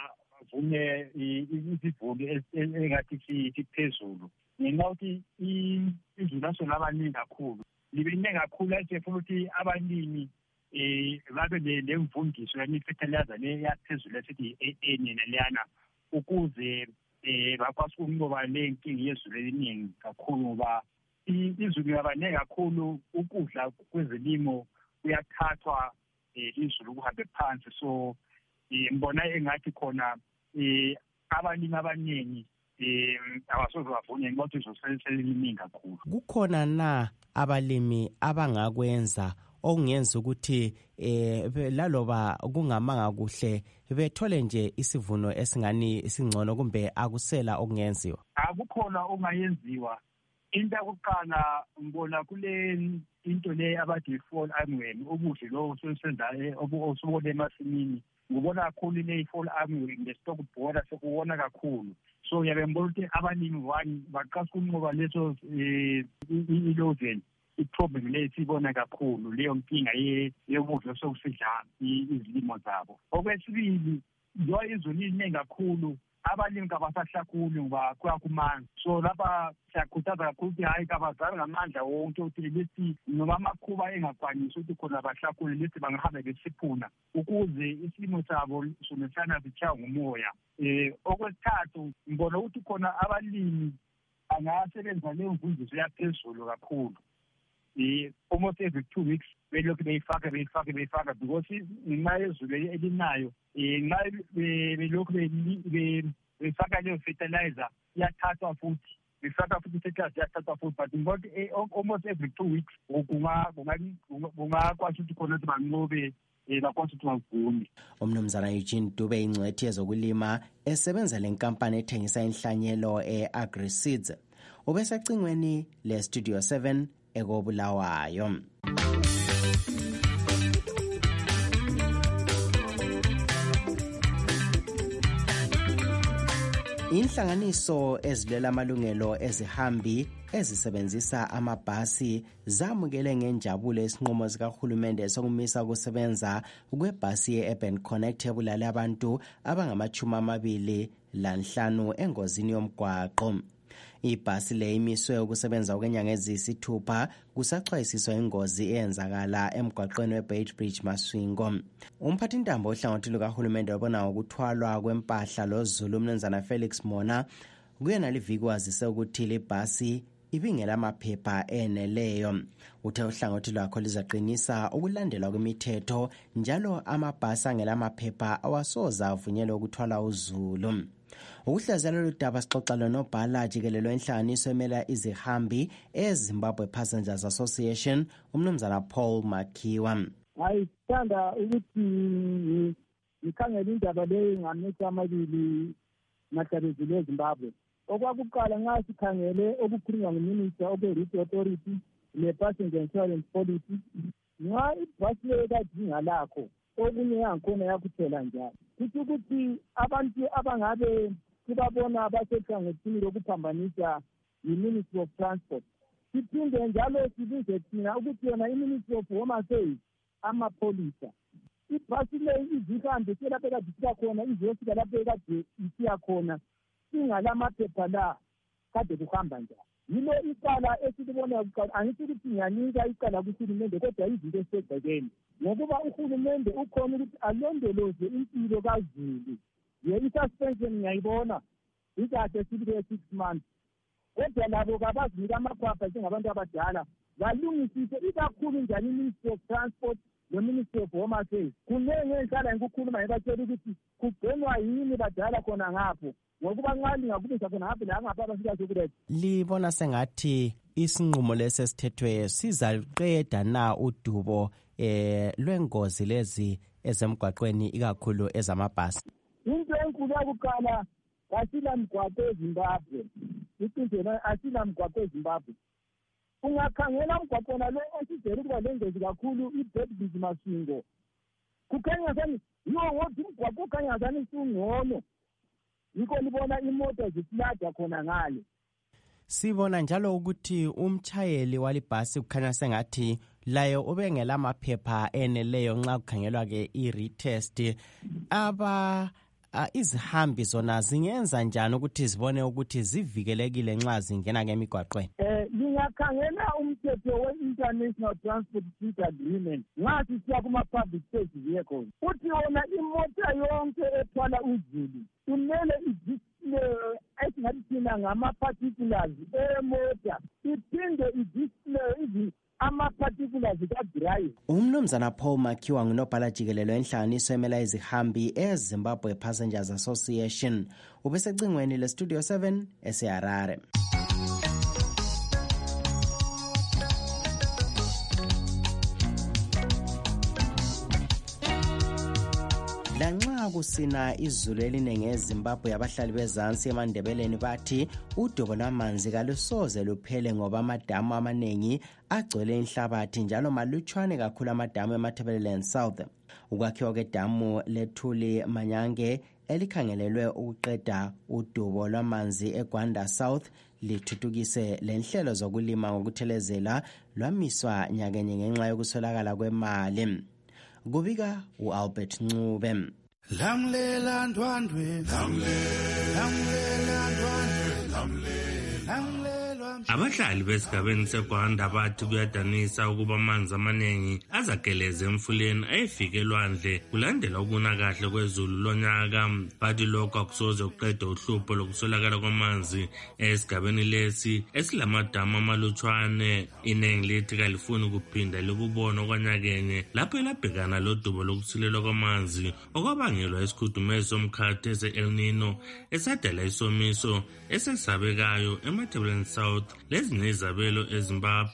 bavune izivuno engathi siphezulu. Ngenxa ukuthi izulu laso labaningi kakhulu, libeningi kakhulu ase futhi abalimi eh babe lemvundiso yemifetheleza le yaphezulu esithi enene leyana ukuze eh bakwazi ukunqoba lenkinga yezulu eliningi kakhulu, ngoba izulu yabaningi kakhulu ukudla kwezilimo kuyathathwa izulu kuhambe phansi. So ngibona engathi khona abalimi abaningi abasoze bavune ngoba izulu seliliningi kakhulu. Kukhona na abalimi abangakwenza okungenza ukuthi eh laloba kungamanga kuhle bethole nje isivuno esingani isingcono, kumbe akusela okungenziwa? Akukhona ongayenziwa. Into yokuqala ngibona kule into le abathi fall armyworm, ubuhle lo sosenza obusubone emasimini. Ngibona kakhulu le fall armyworm ngestock border sekuwona kakhulu. So yabe ngibona ukuthi abalimi one baqasa ukunqoba leso ilozen i-problem le sibona kakhulu leyo nkinga yokudla sokusidla izilimo zabo. Okwesibili, njengoba izulu liningi kakhulu, abalimi kabasahlakuli ngoba kuyakumanzi. So lapha siyakhuthaza kakhulu ukuthi hayi kabazali ngamandla wonke ukuthi lesi noma amakhuba engakwanisi ukuthi khona bahlakule lesi bangahambe besiphuna ukuze isilimo sabo sonesana sitshaywa ngumoya. Eh okwesithathu, ngibona ukuthi khona abalimi bangasebenza leyo mvundiso yaphezulu kakhulu. Eh almost every two weeks belokhu beyifaka beyifaka beyifaka because ngenxa yezulu elinayo eh nxa belokhu beyifaka leyo fertilizer iyathathwa futhi befaka futhi fertilizer iyathathwa futhi, but ngoba almost every two weeks kungakwazi ukuthi khona ukuthi banqobe bakwazi ukuthi bavune. Umnumzana Eugene Dube, ingcwethi yezokulima esebenza lenkampani ethengisa inhlanyelo e-AgriSeeds, ubesecingweni le-Studio seven ekobulawayo. Inhlanganiso ezilela amalungelo ezihambi ezisebenzisa amabhasi zamukele ngenjabulo isinqumo sikahulumende sokumisa ukusebenza kwebhasi ye-Urban Connect ebulale abantu abangamachumi amabili lanhlanu engozini yomgwaqo. Ibhasi le imiswe ukusebenza okwenyanga eziyisithupha kusaxwayisiswa ingozi eyenzakala emgwaqweni weBeitbridge Maswingo. Umphathintambo ohlangothi lukahulumende wabona ukuthwalwa kwempahla loZulu umnumzana Felix Mona kuyena liviki wazise ukuthi libhasi ibingela amaphepha eneleyo. Uthe uhlangothi lwakho lizaqinisa ukulandelwa kwemithetho njalo amabhasi angela amaphepha awasoza avunyelwe ukuthwala uZulu. Ukuhlaziyana lolu sixoxa lonobhala jikelelo enhlanganiso emela izihambi eZimbabwe Passengers Association umnumzana Paul Makhiwa. Ngayithanda ukuthi ngikhangele indaba leyo ngamehlo amabili mahlabezile eZimbabwe. Okwakuqala nxa sikhangele okukhulunywa nguminister okwe-Route Authority ne-Passenger Insurance Policy, nxa ibhasi leyo kadinga lakho okunye yangikhona yakuthela njalo. Kuthi ukuthi abantu abangabe sibabona basehlangothini lokuphambanisa yi-Ministry of Transport, siphinde njalo sibize thina ukuthi yona i-Ministry of Home Affairs amapholisa. Ibhasi leyo izihambe selapho ekade isiya khona izofika lapho ekade isiya khona singalamaphepha la kade kuhamba njani. Yilo icala esilibona kuqala. Angithi ukuthi ngiyanika icala kuhulumende kodwa izinto esegcekeni ngokuba uhulumende ukhona ukuthi alondoloze impilo kaZulu. Ye i-suspension ngiyayibona ikade sibile six months kodwa labo kabazinika amaphapha njengabantu abadala balungisise ikakhulu njani i-Ministry of Transport no-Ministry of Home Affairs. Kunenge ngihlala ngikukhuluma ngibatshela ukuthi kugcinwa yini badala khona ngapho ngokuba nxa lingakubisa khona ngapho la ngapha abafika sokuletha. Libona sengathi isinqumo lesesithethwe sizaqeda na udubo eh lwengozi lezi ezemgwaqweni ikakhulu ezamabhasi? Into enkulu yokuqala asila mgwaqo eZimbabwe. Isinto asila mgwaqo eZimbabwe. Ungakhangela umgwaqo lo osizele kuba lengozi kakhulu iBeitbridge Maswingo. Kukhanya sani yo wothi umgwaqo ukhanya sani sungcono. Yiko libona imoto ziflada khona ngale. Sibona njalo ukuthi umchayeli walibhasi kukhanya sengathi layo ubengela amaphepha eneleyo nxa kukhangelwa ke i-retest. Aba uh, izihambi zona zingenza njani ukuthi zibone ukuthi zivikelekile nxa zingena ngemigwaqweni? Eh lingakhangela umthetho we-International Transport Treaty Agreement nxa sisiya kuma-public safety vehicles. Uthi wona imota yonke ethwala uZulu kumele idisplay esingathi thina ngama-particulars emota, iphinde idisplay ama-particulars ka-drive. Umnumzana Paul Makhiwa ngunobhala jikelelo enhlanganiso emela izihambi eZimbabwe Passengers Association ubesecingweni le-Studio seven eseHarare. Lanxa kusina izulu elinenge eZimbabwe abahlali bezansi emandebeleni bathi udubo lwamanzi kalusoze luphele ngoba amadamu amaningi agcwele inhlabathi njalo malutshwane kakhulu amadamu eMatabeleland South. Ukwakhiwa kwedamu leThuli Manyange elikhangelelwe ukuqeda udubo lwamanzi eGwanda South lithuthukise lenhlelo zokulima ngokuthelezela lwamiswa nyakenye ngenxa yokuswelakala kwemali. Kubika uAlbert Ncube. Lamlela ndwandwe lamlela ndwandwe lamlela abahlali besigabeni seGwanda bathi kuyadanisa ukuba amanzi amaningi azageleze emfuleni ayefike elwandle kulandela ukuna kahle kwezulu lonyaka. Bathi lokho akusoze kuqede uhlupho lokuswelakala kwamanzi esigabeni lesi esilamadamu amalutshwane. Iningi lithi kalifuni kuphinda likubona okwanyakenye lapho elabhekana lodubo lokusilelwa kwamanzi okwabangelwa isikhudumezi somkhathi ese-El Nino esadala isomiso esesabekayo eMatabeleland South lezinye izabelo eZimbabwe.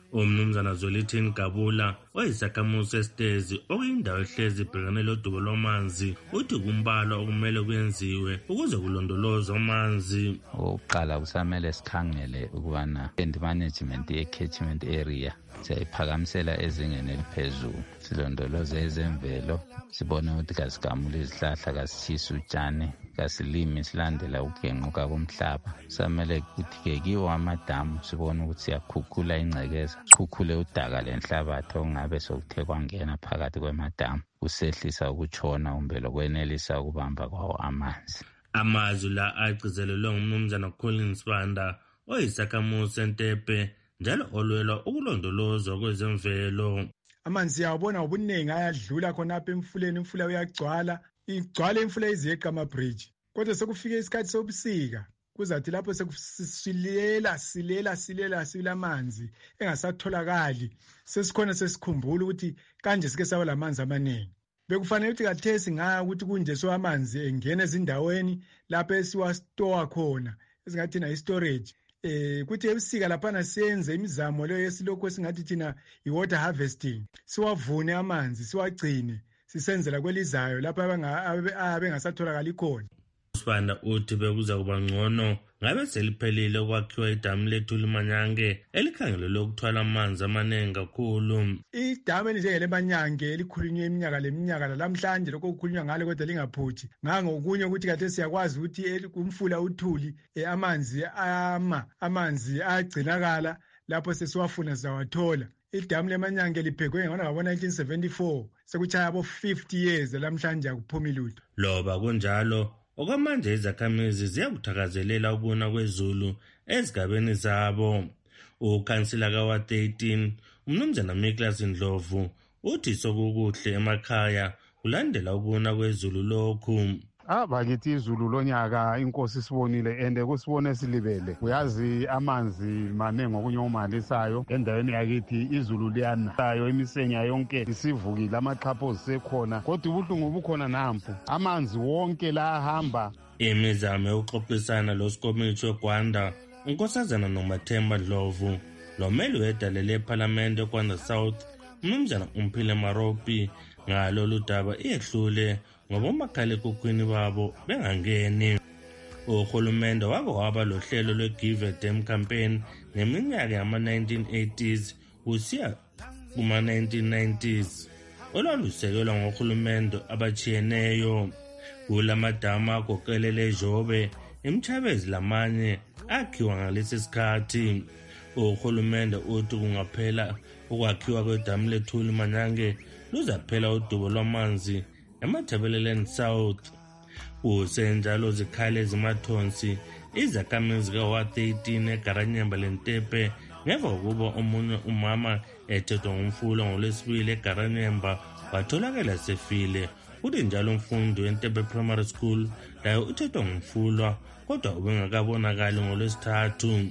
umnumzana Zwelithini Gabula oyisakhamuzi esitezi okuyindawo ehlezi ibhekane lodubo lwamanzi uthi kumbalwa okumele kwenziwe ukuze kulondolozwe amanzi. Oqala kusamele sikhangele ukubana end management ye-catchment area siyayiphakamisela ezingeni eliphezulu, silondoloze ezemvelo, sibone ukuthi kasigamule izihlahla, kasitshisi utshani, kasilimi silandela ukugenquka komhlaba. Samele kuthi-ke kiwo amadamu sibone ukuthi siyakhukhula ingcekeza, sikhukhule udaka lenhlabathi okungabe sokuthe kwangena phakathi kwemadamu, kusehlisa ukutshona kumbe lokwenelisa ukubamba kwawo amanzi. Amazwi la agcizelelwe ngumnumzana Collins Banda oyisakhamuzi seNtepe njalo olwela ukulondolozwa kwezemvelo. Amanzi siyawabona ngobuningi ayadlula khonapha emfuleni, imfula uyagcwala, igcwala imfula izeqa ama-bridge. Kodwa sekufike isikhathi sobusika, kuzathi lapho sekusilela silela silela sila amanzi engasatholakali, sesikhona sesikhumbula ukuthi kanje sike saba lamanzi amaningi. Bekufanele ukuthi kathesi ngaya ukuthi kunje so amanzi engene ezindaweni lapho esiwastoa khona esingathi na storage. Eh kuthi ebusika lapha siyenze imizamo leyo yesilokho singathi thina i-water harvesting, siwavune amanzi siwagcine sisenzela kwelizayo lapha abengasatholakali khona. Sibanda uthi bekuza kuba ngcono ngabe seliphelile ukwakhiwa idamu lethu limanyange elikhangelelwe ukuthwala amanzi amaningi kakhulu. Idamu elinjengele Manyange elikhulunywe iminyaka leminyaka lamhlanje lokho kukhulunywa ngalo kodwa lingaphuthi. Ngangokunye ukuthi kade siyakwazi ukuthi umfula uthuli amanzi ama amanzi agcinakala lapho sesiwafuna sizawathola. Idamu leManyange liphekwe ngo nineteen seventy-four, sekuchaya abo fifty years lamhlanje akuphumi lutho. Loba kunjalo okwamanje izakhamizi ziyakuthakazelela ukuna kwezulu ezigabeni zabo. Ukhansila kawa thirteen umnumzana Miklas Ndlovu uthi sokukuhle emakhaya kulandela ukuna kwezulu lokhu. Ah bakithi izulu lonyaka inkosi sibonile ende kusibone silibele. Uyazi amanzi manengi okunyomalisayo endaweni yakithi izulu liyanayo imisenya yonke isivukile amaxhapho zisekhona kodwa ubuhlungu bukhona nampu amanzi wonke la ahamba. Imizamo yokuxoxisana losikomiti weGwanda unkosazana Nomathemba Ndlovu lomeli wedalele eParliament eGwanda South umnumzana Umphile Maropi ngalolu daba iyehlule ngoba umakhalekhukhwini babo bengangeni. Uhulumende wake waba lohlelo lwe-Give a Damn campaign ngeminyaka yama-nineteen eighties kusiya kuma-nineteen nineties olwalusekelwa ngohulumende abachiyeneyo. Kulamadamu agoqelele eJobe, eMchabezi lamanye akhiwa ngalesi sikhathi. Uhulumende uthi kungaphela ukwakhiwa kwedamu lethuli Manyange luzaphela udubo lwamanzi eMatabeleland South. Usenjalo zikhale zimathonsi izakhamizi kawa thirteen eGaranyemba leNtepe ngemva kokuba omunye umama ethethwa ngumfula ngolwesibili eGaranyemba watholakala sefile. Uthi njalo umfundi weNtepe Primary School laye uthethwa ngumfulwa kodwa ubengakabonakali ngolwesithathu.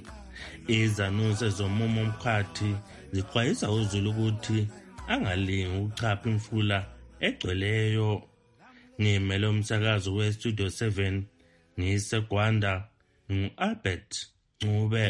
Izanuse zomumo omkhathi zixwayisa uzulu ukuthi angalingi ukuchapha imfula egcweleyo. Ngimele umsakazo weStudio seven ngiseGwanda ngu-Albert Ncube.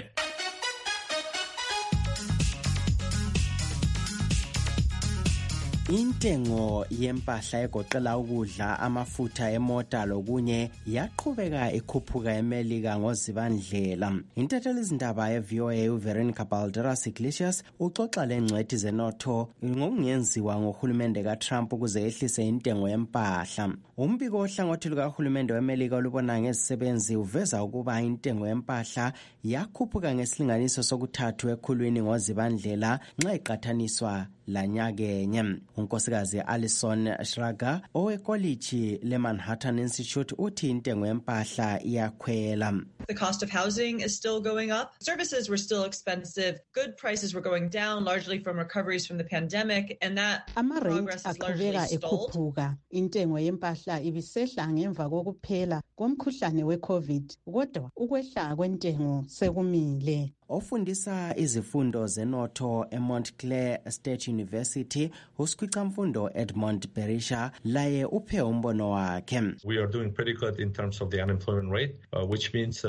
Intengo yempahla egoqela ukudla, amafutha emota lokunye yaqhubeka ikhuphuka eMelika ngozibandlela. Intatheli izindaba ye-V O A uVeronica Balderas Iglesias uxoxa lengcwethi zenotho ngokungenziwa ngohulumende kaTrump ukuze yehlise intengo yempahla. Umbiko ohlangothi lukahulumende weMelika olubona ngezisebenzi uveza ukuba intengo yempahla yakhuphuka ngesilinganiso sokuthathu ekhulwini ngozibandlela nxa iqathaniswa lanyakenye. Unkosikazi Alison Schrager owekoliji leManhattan Institute uthi intengo yempahla iyakhwela. The cost of housing is still going up. Services were still expensive. Good prices were going down largely from recoveries from the pandemic, and that progress is largely stalled. Intengo yempahla ibisehla ngemva kokuphela komkhuhlane we-COVID, kodwa ukwehla kwentengo sekumile. Ofundisa izifundo zenotho eMontclair State University usikhwicamfundo Edmond Berisha laye uphe umbono wakhe. We are doing pretty good in terms of the unemployment rate, uh, which means uh,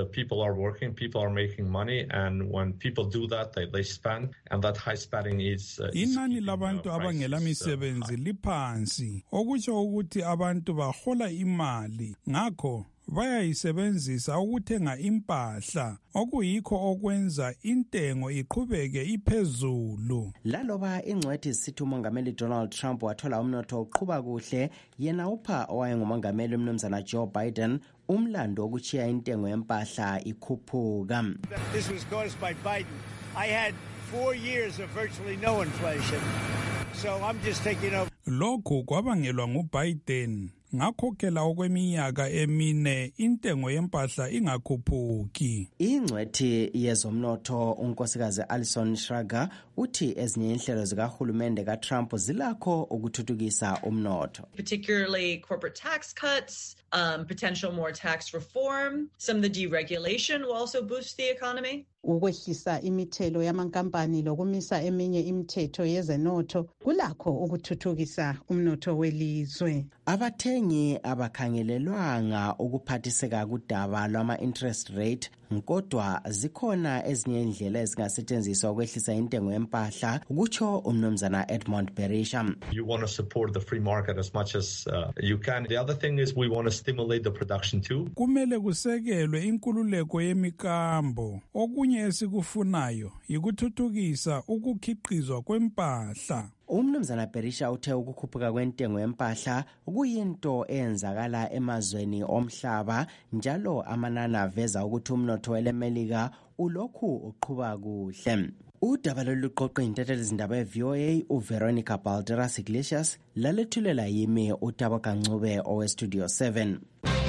people are working, people are making money, and when people do that, they, they spend, and that high spending is... Uh, inani labantu abangela misebenzi liphansi, okusho ukuthi abantu bahola imali, ngakho bayayisebenzisa ukuthenga impahla, okuyikho okwenza intengo iqhubeke iphezulu. Laloba ingcwethi sithi umongameli Donald Trump wathola umnotho oqhuba kuhle, yena upha owayengumongameli umnumzana Joe Biden umlando wokuchiya intengo yempahla ikhuphuka. This was caused by Biden. I had four years of virtually no inflation. So I'm just taking over. Lokhu kwabangelwa nguBiden. Ngakhokhela okweminyaka emine intengo yempahla ingakhuphuki. Ingcwethi yezomnotho unkosikazi Alison Schrager uthi ezinye inhlelo zikahulumende kaTrump zilakho ukuthuthukisa umnotho. Particularly corporate tax cuts, um, potential more tax reform, some of the deregulation will also boost the economy. Ukwehlisa imithelo yamankampani lokumisa eminye imithetho yezenotho kulakho ukuthuthukisa umnotho welizwe. Abathengi abakhangelelwanga ukuphathiseka kudaba lwama interest rate, kodwa zikhona ezinye indlela ezingasetshenziswa ukwehlisa intengo yempahla, kutsho umnumzana Edmond Berisha. You want to support the free market as much as uh, you can. The other thing is we want to stimulate the production too. Kumele kusekelwe inkululeko yemikambo. Okunye esikufunayo yikuthuthukisa ukukhiqizwa kwempahla. Umnumzana Berisha uthe ukukhuphuka kwentengo yempahla kuyinto eyenzakala emazweni omhlaba, njalo amanani aveza ukuthi umnotho welemelika ulokhu uqhuba kuhle. Udaba loluqoqo intatheli zindaba ye-V O A uVeronica Balderas Iglesias lalethulela yimi uTabo Kancube owe-Studio seven.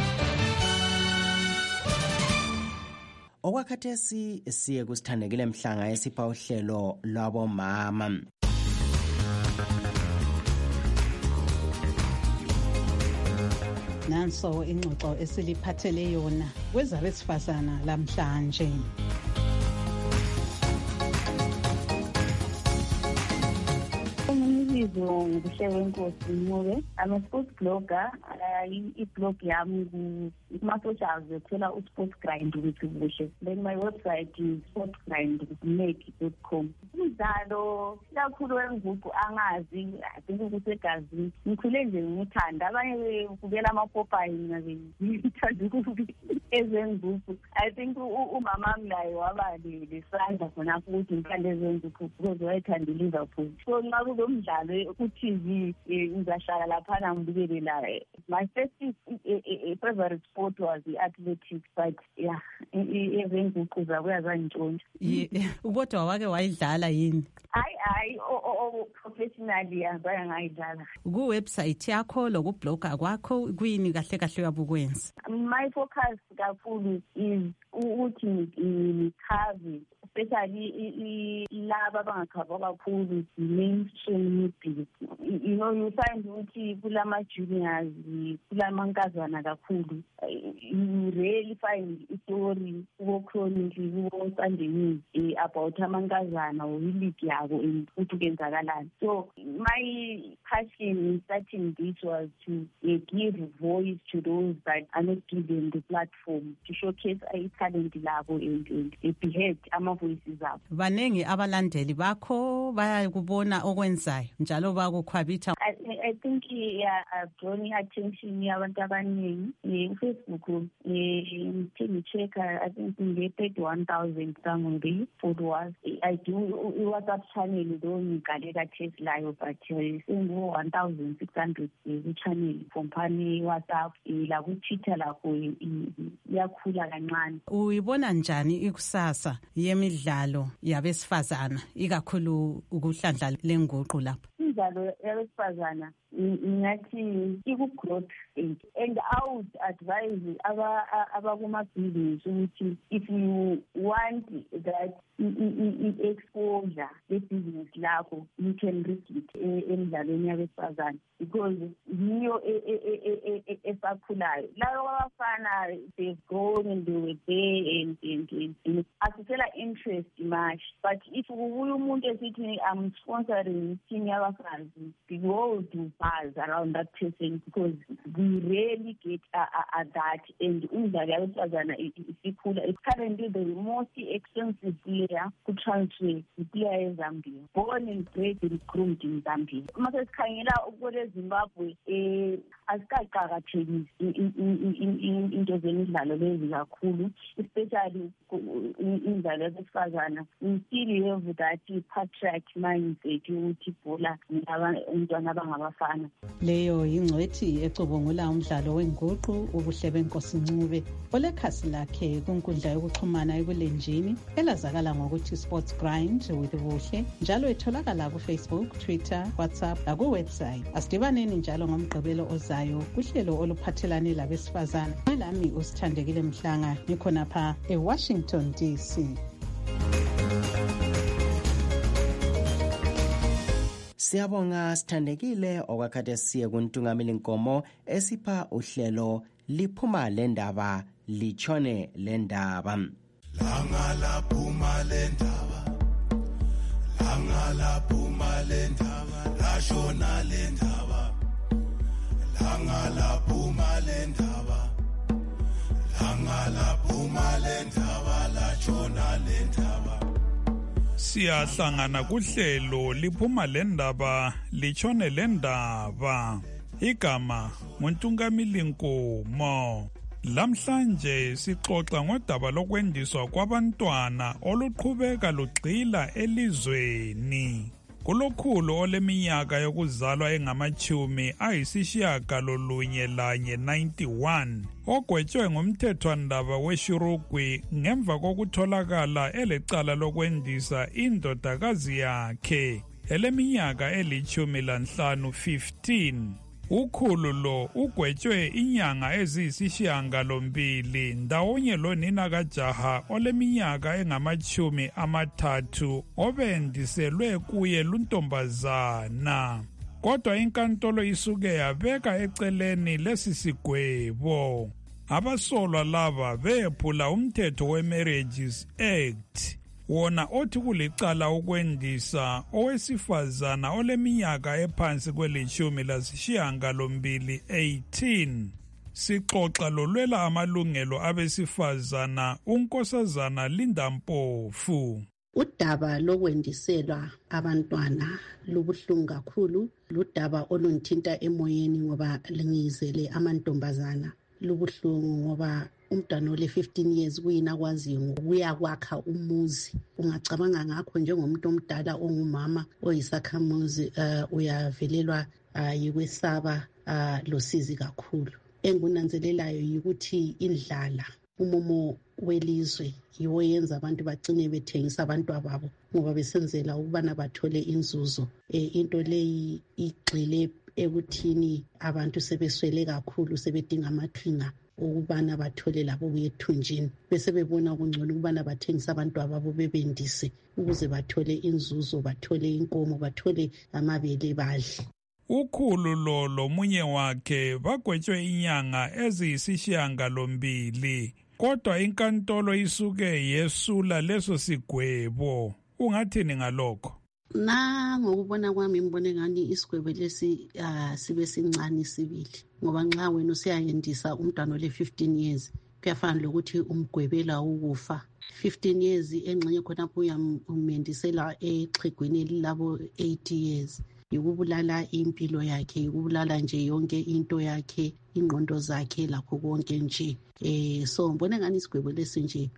Okwakhathesi siye kusithandekile mhlanga esipha uhlelo lwabomama. Nanso ingxoxo esiliphathele yona kwezabesifazana lamhlanje. I'm a sports blogger. I-blog yami kuma-socials yothola u-sports grind with. Then my website is sportsgrind with make dot com. Umdlalo kakhulu wenguqu angazi, I think ukuthi egazini. Ngikhule nje ngithanda, abanye kubela amapopayi mina ngithanda ukuthi ezenguqu. I think umama mlayo waba lesandla khona ukuthi ngithanda ezenguqu because wayethanda iLiverpool. So nxa kulomdlalo ku-T V ngizashaya laphana ngibukele la. My first favorite sport was the athletics, but yeah, ezenguqu zabuya zangitshontsha. Kodwa wake wayidlala yini? Hayi hayi o professionally azange ngayidlala. Ku website yakho lo ku blogger kwakho kuyini kahle kahle yabukwenza? My focus kakhulu is ukuthi ngikhave especially laba abangakhava kakhulu mainstream media. You know, you find ukuthi kulama juniors kulamankazana kakhulu, you really find story wo chronically wo Sunday news about amankazana or league yabo ukuthi kenzakalani. So my passion in starting this was to uh, give voice to those that are not given the platform to showcase a talent labo and, and, and behead ama voices up. Banengi abalandeli bakho bayakubona okwenzayo njalo bakukhwabitha. I, I think yeah, I've drawn attention yabantu abaningi. Facebook ngithini check, I think nge thirty-one thousand somewhere followers. I do WhatsApp channel though ngikalela Tesla but singo one thousand six hundred channel company WhatsApp la ku Twitter lakho yakhula kancane. Uyibona njani ikusasa yemidlalo yabesifazana ikakhulu ukuhlandla lenguqu lapho? Imidlalo yabesifazana ngathi iku-growth stage, and I would advise abakuma-business ukuthi if you want that i-exposure le-business lakho, you can risk it emidlalweni yabesifazana because yiyo esakhulayo. Labo abafana, they've grown and they were there and, and, and, and asitshela interest much, but if kubuya umuntu esithi I'm sponsoring team yabafazi, behold buzz around that person, because we rarely get uh, uh, that. And it's currently the most expensive player to transfer the player in Zambia, born and bred and groomed in Zambia. Mase sikhangela ukule Zimbabwe eh asikaqakathekisi into zemidlalo lezi kakhulu, especially indlalo yabesifazana. We still have that patriarch mindset ukuthi ibhola abantwana abangabafana. Leyo yingcwethi ecubungula umdlalo wenguqu ubuhle benkosi Ncube olekhasi lakhe kunkundla yokuxhumana ebulenjini elazakala ngokuthi Sports Grind with Buhle, njalo etholakala ku Facebook, Twitter, WhatsApp laku-website. Asidibaneni njalo ngomgqibelo ozayo kuhlelo oluphathelane labesifazana. Ngelami uSithandekile Mhlanga, ngikhonapha eWashington D C. Siyabonga Sithandekile okwakade siye kuntungameli Nkomo esipha uhlelo liphuma lendaba lichone lendaba. Langa laphuma lendaba, langa laphuma lendaba, lashona lendaba, langa laphuma lendaba, langa laphuma lendaba, lashona lendaba. Siyahlangana kuhlelo liphuma lendaba lichone lendaba. Igama nguNtungamili Nkomo. Lamhlanje sixoxa ngodaba lokwendiswa kwabantwana oluqhubeka lugxila elizweni. Kulokhulu oleminyaka yokuzalwa engamachumi ayisishiyagalolunye lanye ninety-one ogwetshwe ngumthethwandaba weShurugwi ngemva kokutholakala elecala lokwendisa indodakazi yakhe eleminyaka elichumi lanhlanu fifteen. Ukhulu lo ugwetshwe inyanga eziyisishiyagalombili ndawonye lonina kajaha oleminyaka engamachumi amathathu obendiselwe kuye luntombazana. Kodwa inkantolo isuke yabeka eceleni lesi sigwebo. Abasolwa laba bephula umthetho we-Marriages Act, wona othi kulicala ukwendisa owesifazana oleminyaka ephansi kwelishumi lasishiyagalombili eighteen. Sixoxa lolwela amalungelo abesifazana unkosazana Linda Mpofu. Udaba lokwendiselwa abantwana lubuhlungu kakhulu, ludaba olungithinta emoyeni ngoba lingizele amantombazana. Lubuhlungu ngoba umntwana ole fifteen years kuyina kwaziyo ngokuya kwakha umuzi. Ungacabanga ngakho njengomuntu omdala ongumama oyisakhamuzi uh, uyavelelwa uh, yikwesaba uh, losizi kakhulu. Engunanzelelayo yikuthi indlala umumo welizwe yiwo yenza abantu bagcine bethengisa abantu ababo ngoba besenzela ukubana bathole inzuzo. E, into leyi igxile ekuthini abantu sebeswele kakhulu, sebedinga amaqhinga ukubana bathole labo kuyethunjini, bese bebona kungcono ukubana bathengisa abantu ababo bebendise ukuze bathole inzuzo, bathole inkomo, bathole amabele badle. Ukhulu lo lomunye wakhe bagwetshwe inyanga eziyisishiyagalombili, kodwa inkantolo isuke yesula leso sigwebo. Ungathini ngalokho? Na ngokubona kwami ngibone ngani isigwebo lesi uh, sibe sincane sibili, ngoba nxa wena usiyayendisa umntwana ole fifteen years kuyafana lokuthi umgwebela ukufa. fifteen years engxenye khonapho uyamendisela exhegweni elilabo eighty years. Yikubulala impilo yakhe, yikubulala nje yonke into yakhe, ingqondo zakhe lakho konke nje. Eh so ngibone ngani isigwebo lesi nje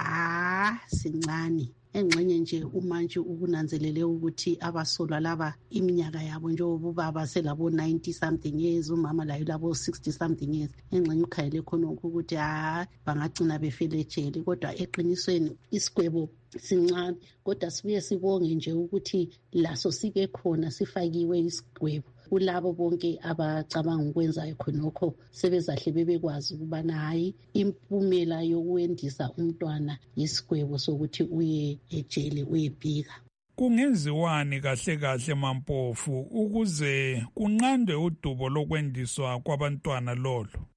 ah sincane. Engxenye nje umanje ukunanzelele ukuthi abasolwa laba iminyaka yabo nje ubaba selabo ninety something years, umama layo labo sixty something years. Engxenye ukhayele khona ukuthi ah bangagcina befele ejele, kodwa eqinisweni isigwebo sincane. Kodwa sibuye sibonge nje ukuthi laso sike khona sifakiwe isigwebo kulabo bonke abacabanga ukwenza khonokho, sebezahle bebekwazi ukubana hayi impumela yokwendisa umntwana yisigwebo sokuthi uye ejele uyebhika. Kungenziwani kahle kahle Mampofu ukuze kunqandwe udubo lokwendiswa kwabantwana lolo?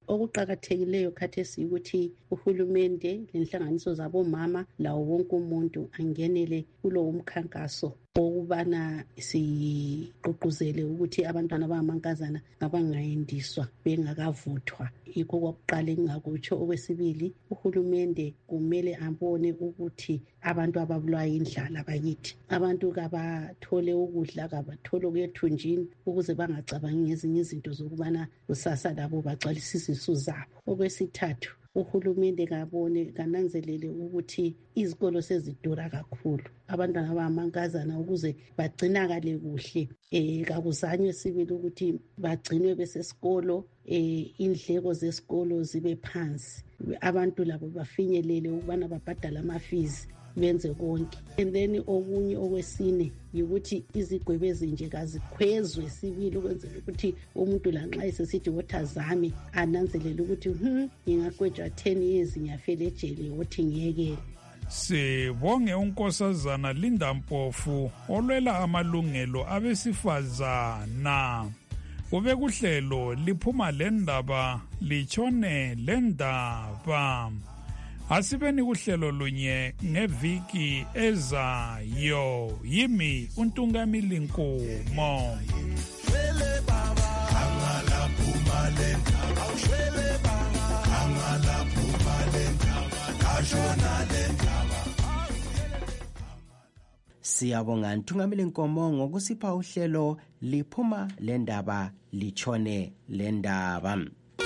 okuqakathekileyo khathesi ukuthi uhulumende lenhlanganiso zabomama lawo wonke umuntu angenele kulowo mkhankaso okubana sigqugquzele ukuthi abantwana abangamankazana abangayendiswa bengakavuthwa. Yikho kokuqala engingakutsho. Okwesibili, uhulumende kumele abone ukuthi abantu ababulawa indlala bakithi, abantu kabathole ukudla, kabathole ukuyethunjini ukuze bangacabangi ngezinye izinto zokubana kusasa labo bagcwalisa izisu zabo. Okwesithathu, uhulumende kabone kananzelele ukuthi izikolo sezidura kakhulu, abantwana abangamankazana ukuze bagcinakale kuhle eh kakuzanywe sibili ukuthi bagcinwe besesikolo, eh indleko zesikolo zibe phansi, abantu labo bafinyelele ukubana babhadala amafizi benze konke. And then okunye okwesine yikuthi izigwebe ezinje kazikhwezwe sibili ukwenzela ukuthi umuntu lanxa esesithi wothazami ananzelele ukuthi hm ngingagwejwa ten years ngiyafela ejele wothi ngiyekele. Sibonge unkosazana Linda Mpofu olwela amalungelo abesifazana. Ube kuhlelo liphuma lendaba litshone lendaba. Asibeni kuhlelo lunye ngeviki ezayo. Yimi uNtungamili Nkomo. Shwele baba angala phuma lendaba, awushwele baba angala phuma lendaba, kashona lendaba. Siyabonga Ntungamili Nkomo ngokusipha uhlelo liphuma lendaba litshone lendaba.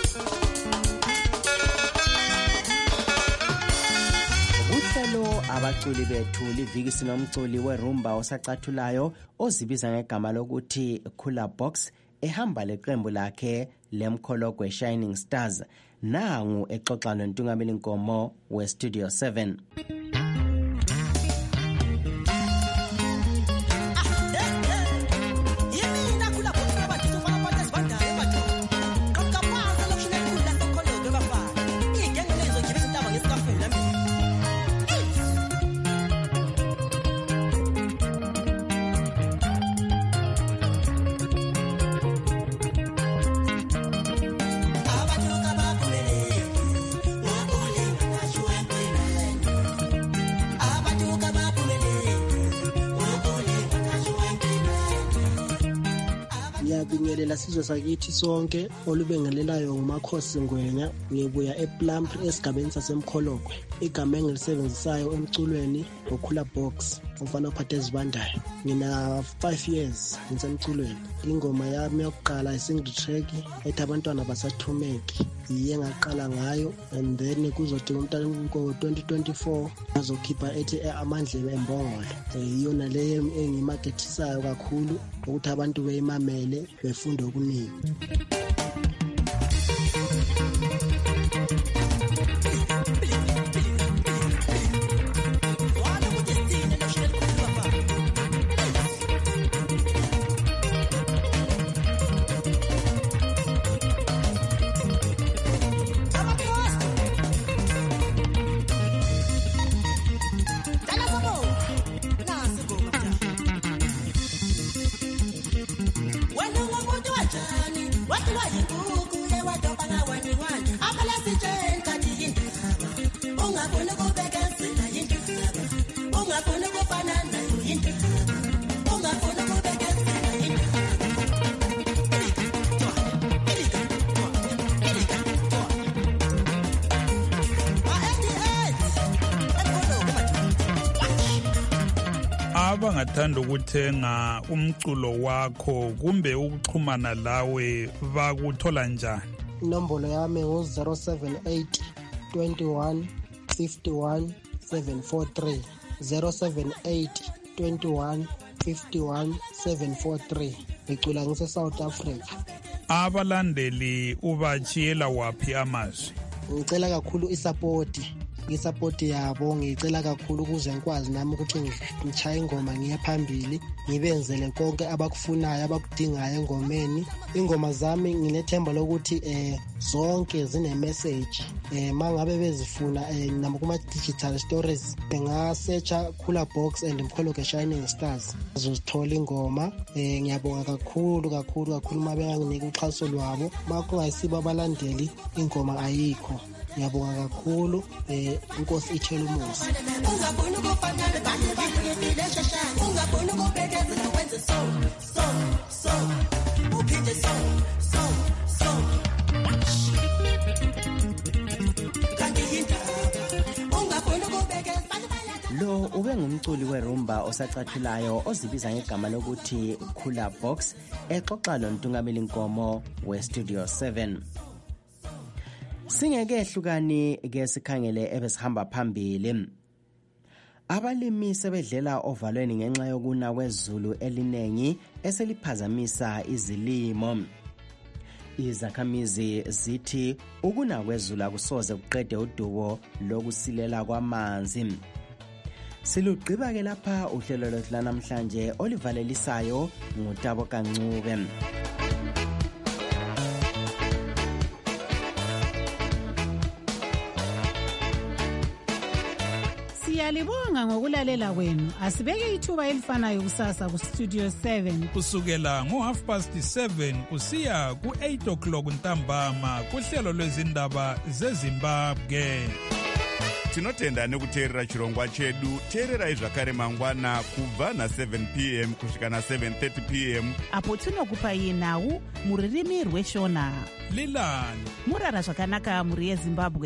Uhlelo abaculi bethu liviki sinomculi werumba osacathulayo ozibiza ngegama lokuthi Khula Box ehamba leqembu lakhe lemkhologwe Shining Stars. Nangu exoxa noNtungamili Nkomo we Studio seven. Ngiyabingelela sizwe sakithi sonke olubengelelayo nguMakhosi Ngwenya. Ngibuya ePlumtree esigabeni sasemkhologwe. Igama engilisebenzisayo emculweni uKhula Box, umfana ophathe ezibandayo. Ngina five years ngisemculweni. Ingoma yami yokuqala isingle track ethi abantwana basathumeki iye ngaqala ngayo, and then kuzothi umntana ngo twenty twenty-four azokhipha ethi amandlebe embongolo. Iyona leyo engimarketisayo kakhulu ukuthi abantu beyimamele befunde okuningi. Abangathanda ukuthenga umculo wakho kumbe ukuxhumana lawe bakuthola njani? Inombolo yami ngo zero seven eight twenty-one fifty-one seven four three zero seven eight twenty-one fifty-one seven four three. Ngicula ngise South Africa. Abalandeli ubachiyela waphi amazwi? Ngicela kakhulu isupport ngisapoti yabo ngicela kakhulu ukuze ngikwazi nami ukuthi ngichaye ingoma ngiye phambili ngibenzele konke abakufunayo abakudingayo engomeni. Ingoma zami nginethemba lokuthi eh zonke zine message eh mangabe bezifuna eh nami kuma digital stories bengasearcha Khula Box and Mkholoke Shining Stars azozithola ingoma. eh ngiyabonga kakhulu kakhulu kakhulu mabenganginika uxhaso lwabo makungayisiba abalandeli ingoma ayikho. Ngiyabonga kakhulu eh inkosi ithela umusa. Ungabona ukufanele banye bangekile shashana ungabona ukubhekeza wenze so so so uphinde so so so kanti yindaba ungabona ukubhekeza. Lo ube ngumculi werumba osacathulayo ozibiza ngegama lokuthi Khula Box exoxa lontungameli inkomo we Studio seven. Singeke hlukani ke sikhangele ebesihamba phambili. Abalimi sebedlela ovalweni ngenxa yokuna kwezulu elinengi eseliphazamisa izilimo. Izakhamizi zithi ukuna kwezulu akusoze kuqede udubo lokusilela kwamanzi. Silugqiba ke lapha uhlelo lwethu lanamhlanje olivalelisayo ngutabo Kancube. Siyalibonga ngokulalela kwenu. Asibeke ithuba elifanayo kusasa ku Studio seven kusukela ngo half past seven kusiya ku eight o'clock ntambama kuhlelo lwezindaba zeZimbabwe. Tinotenda nekuteerera chirongwa chedu. Teererai zvakare mangwana kubva na seven p m kusvika na seven thirty p m apo tinokupai nhau muririmi rweshona. Lilani murara zvakanaka muri yeZimbabwe.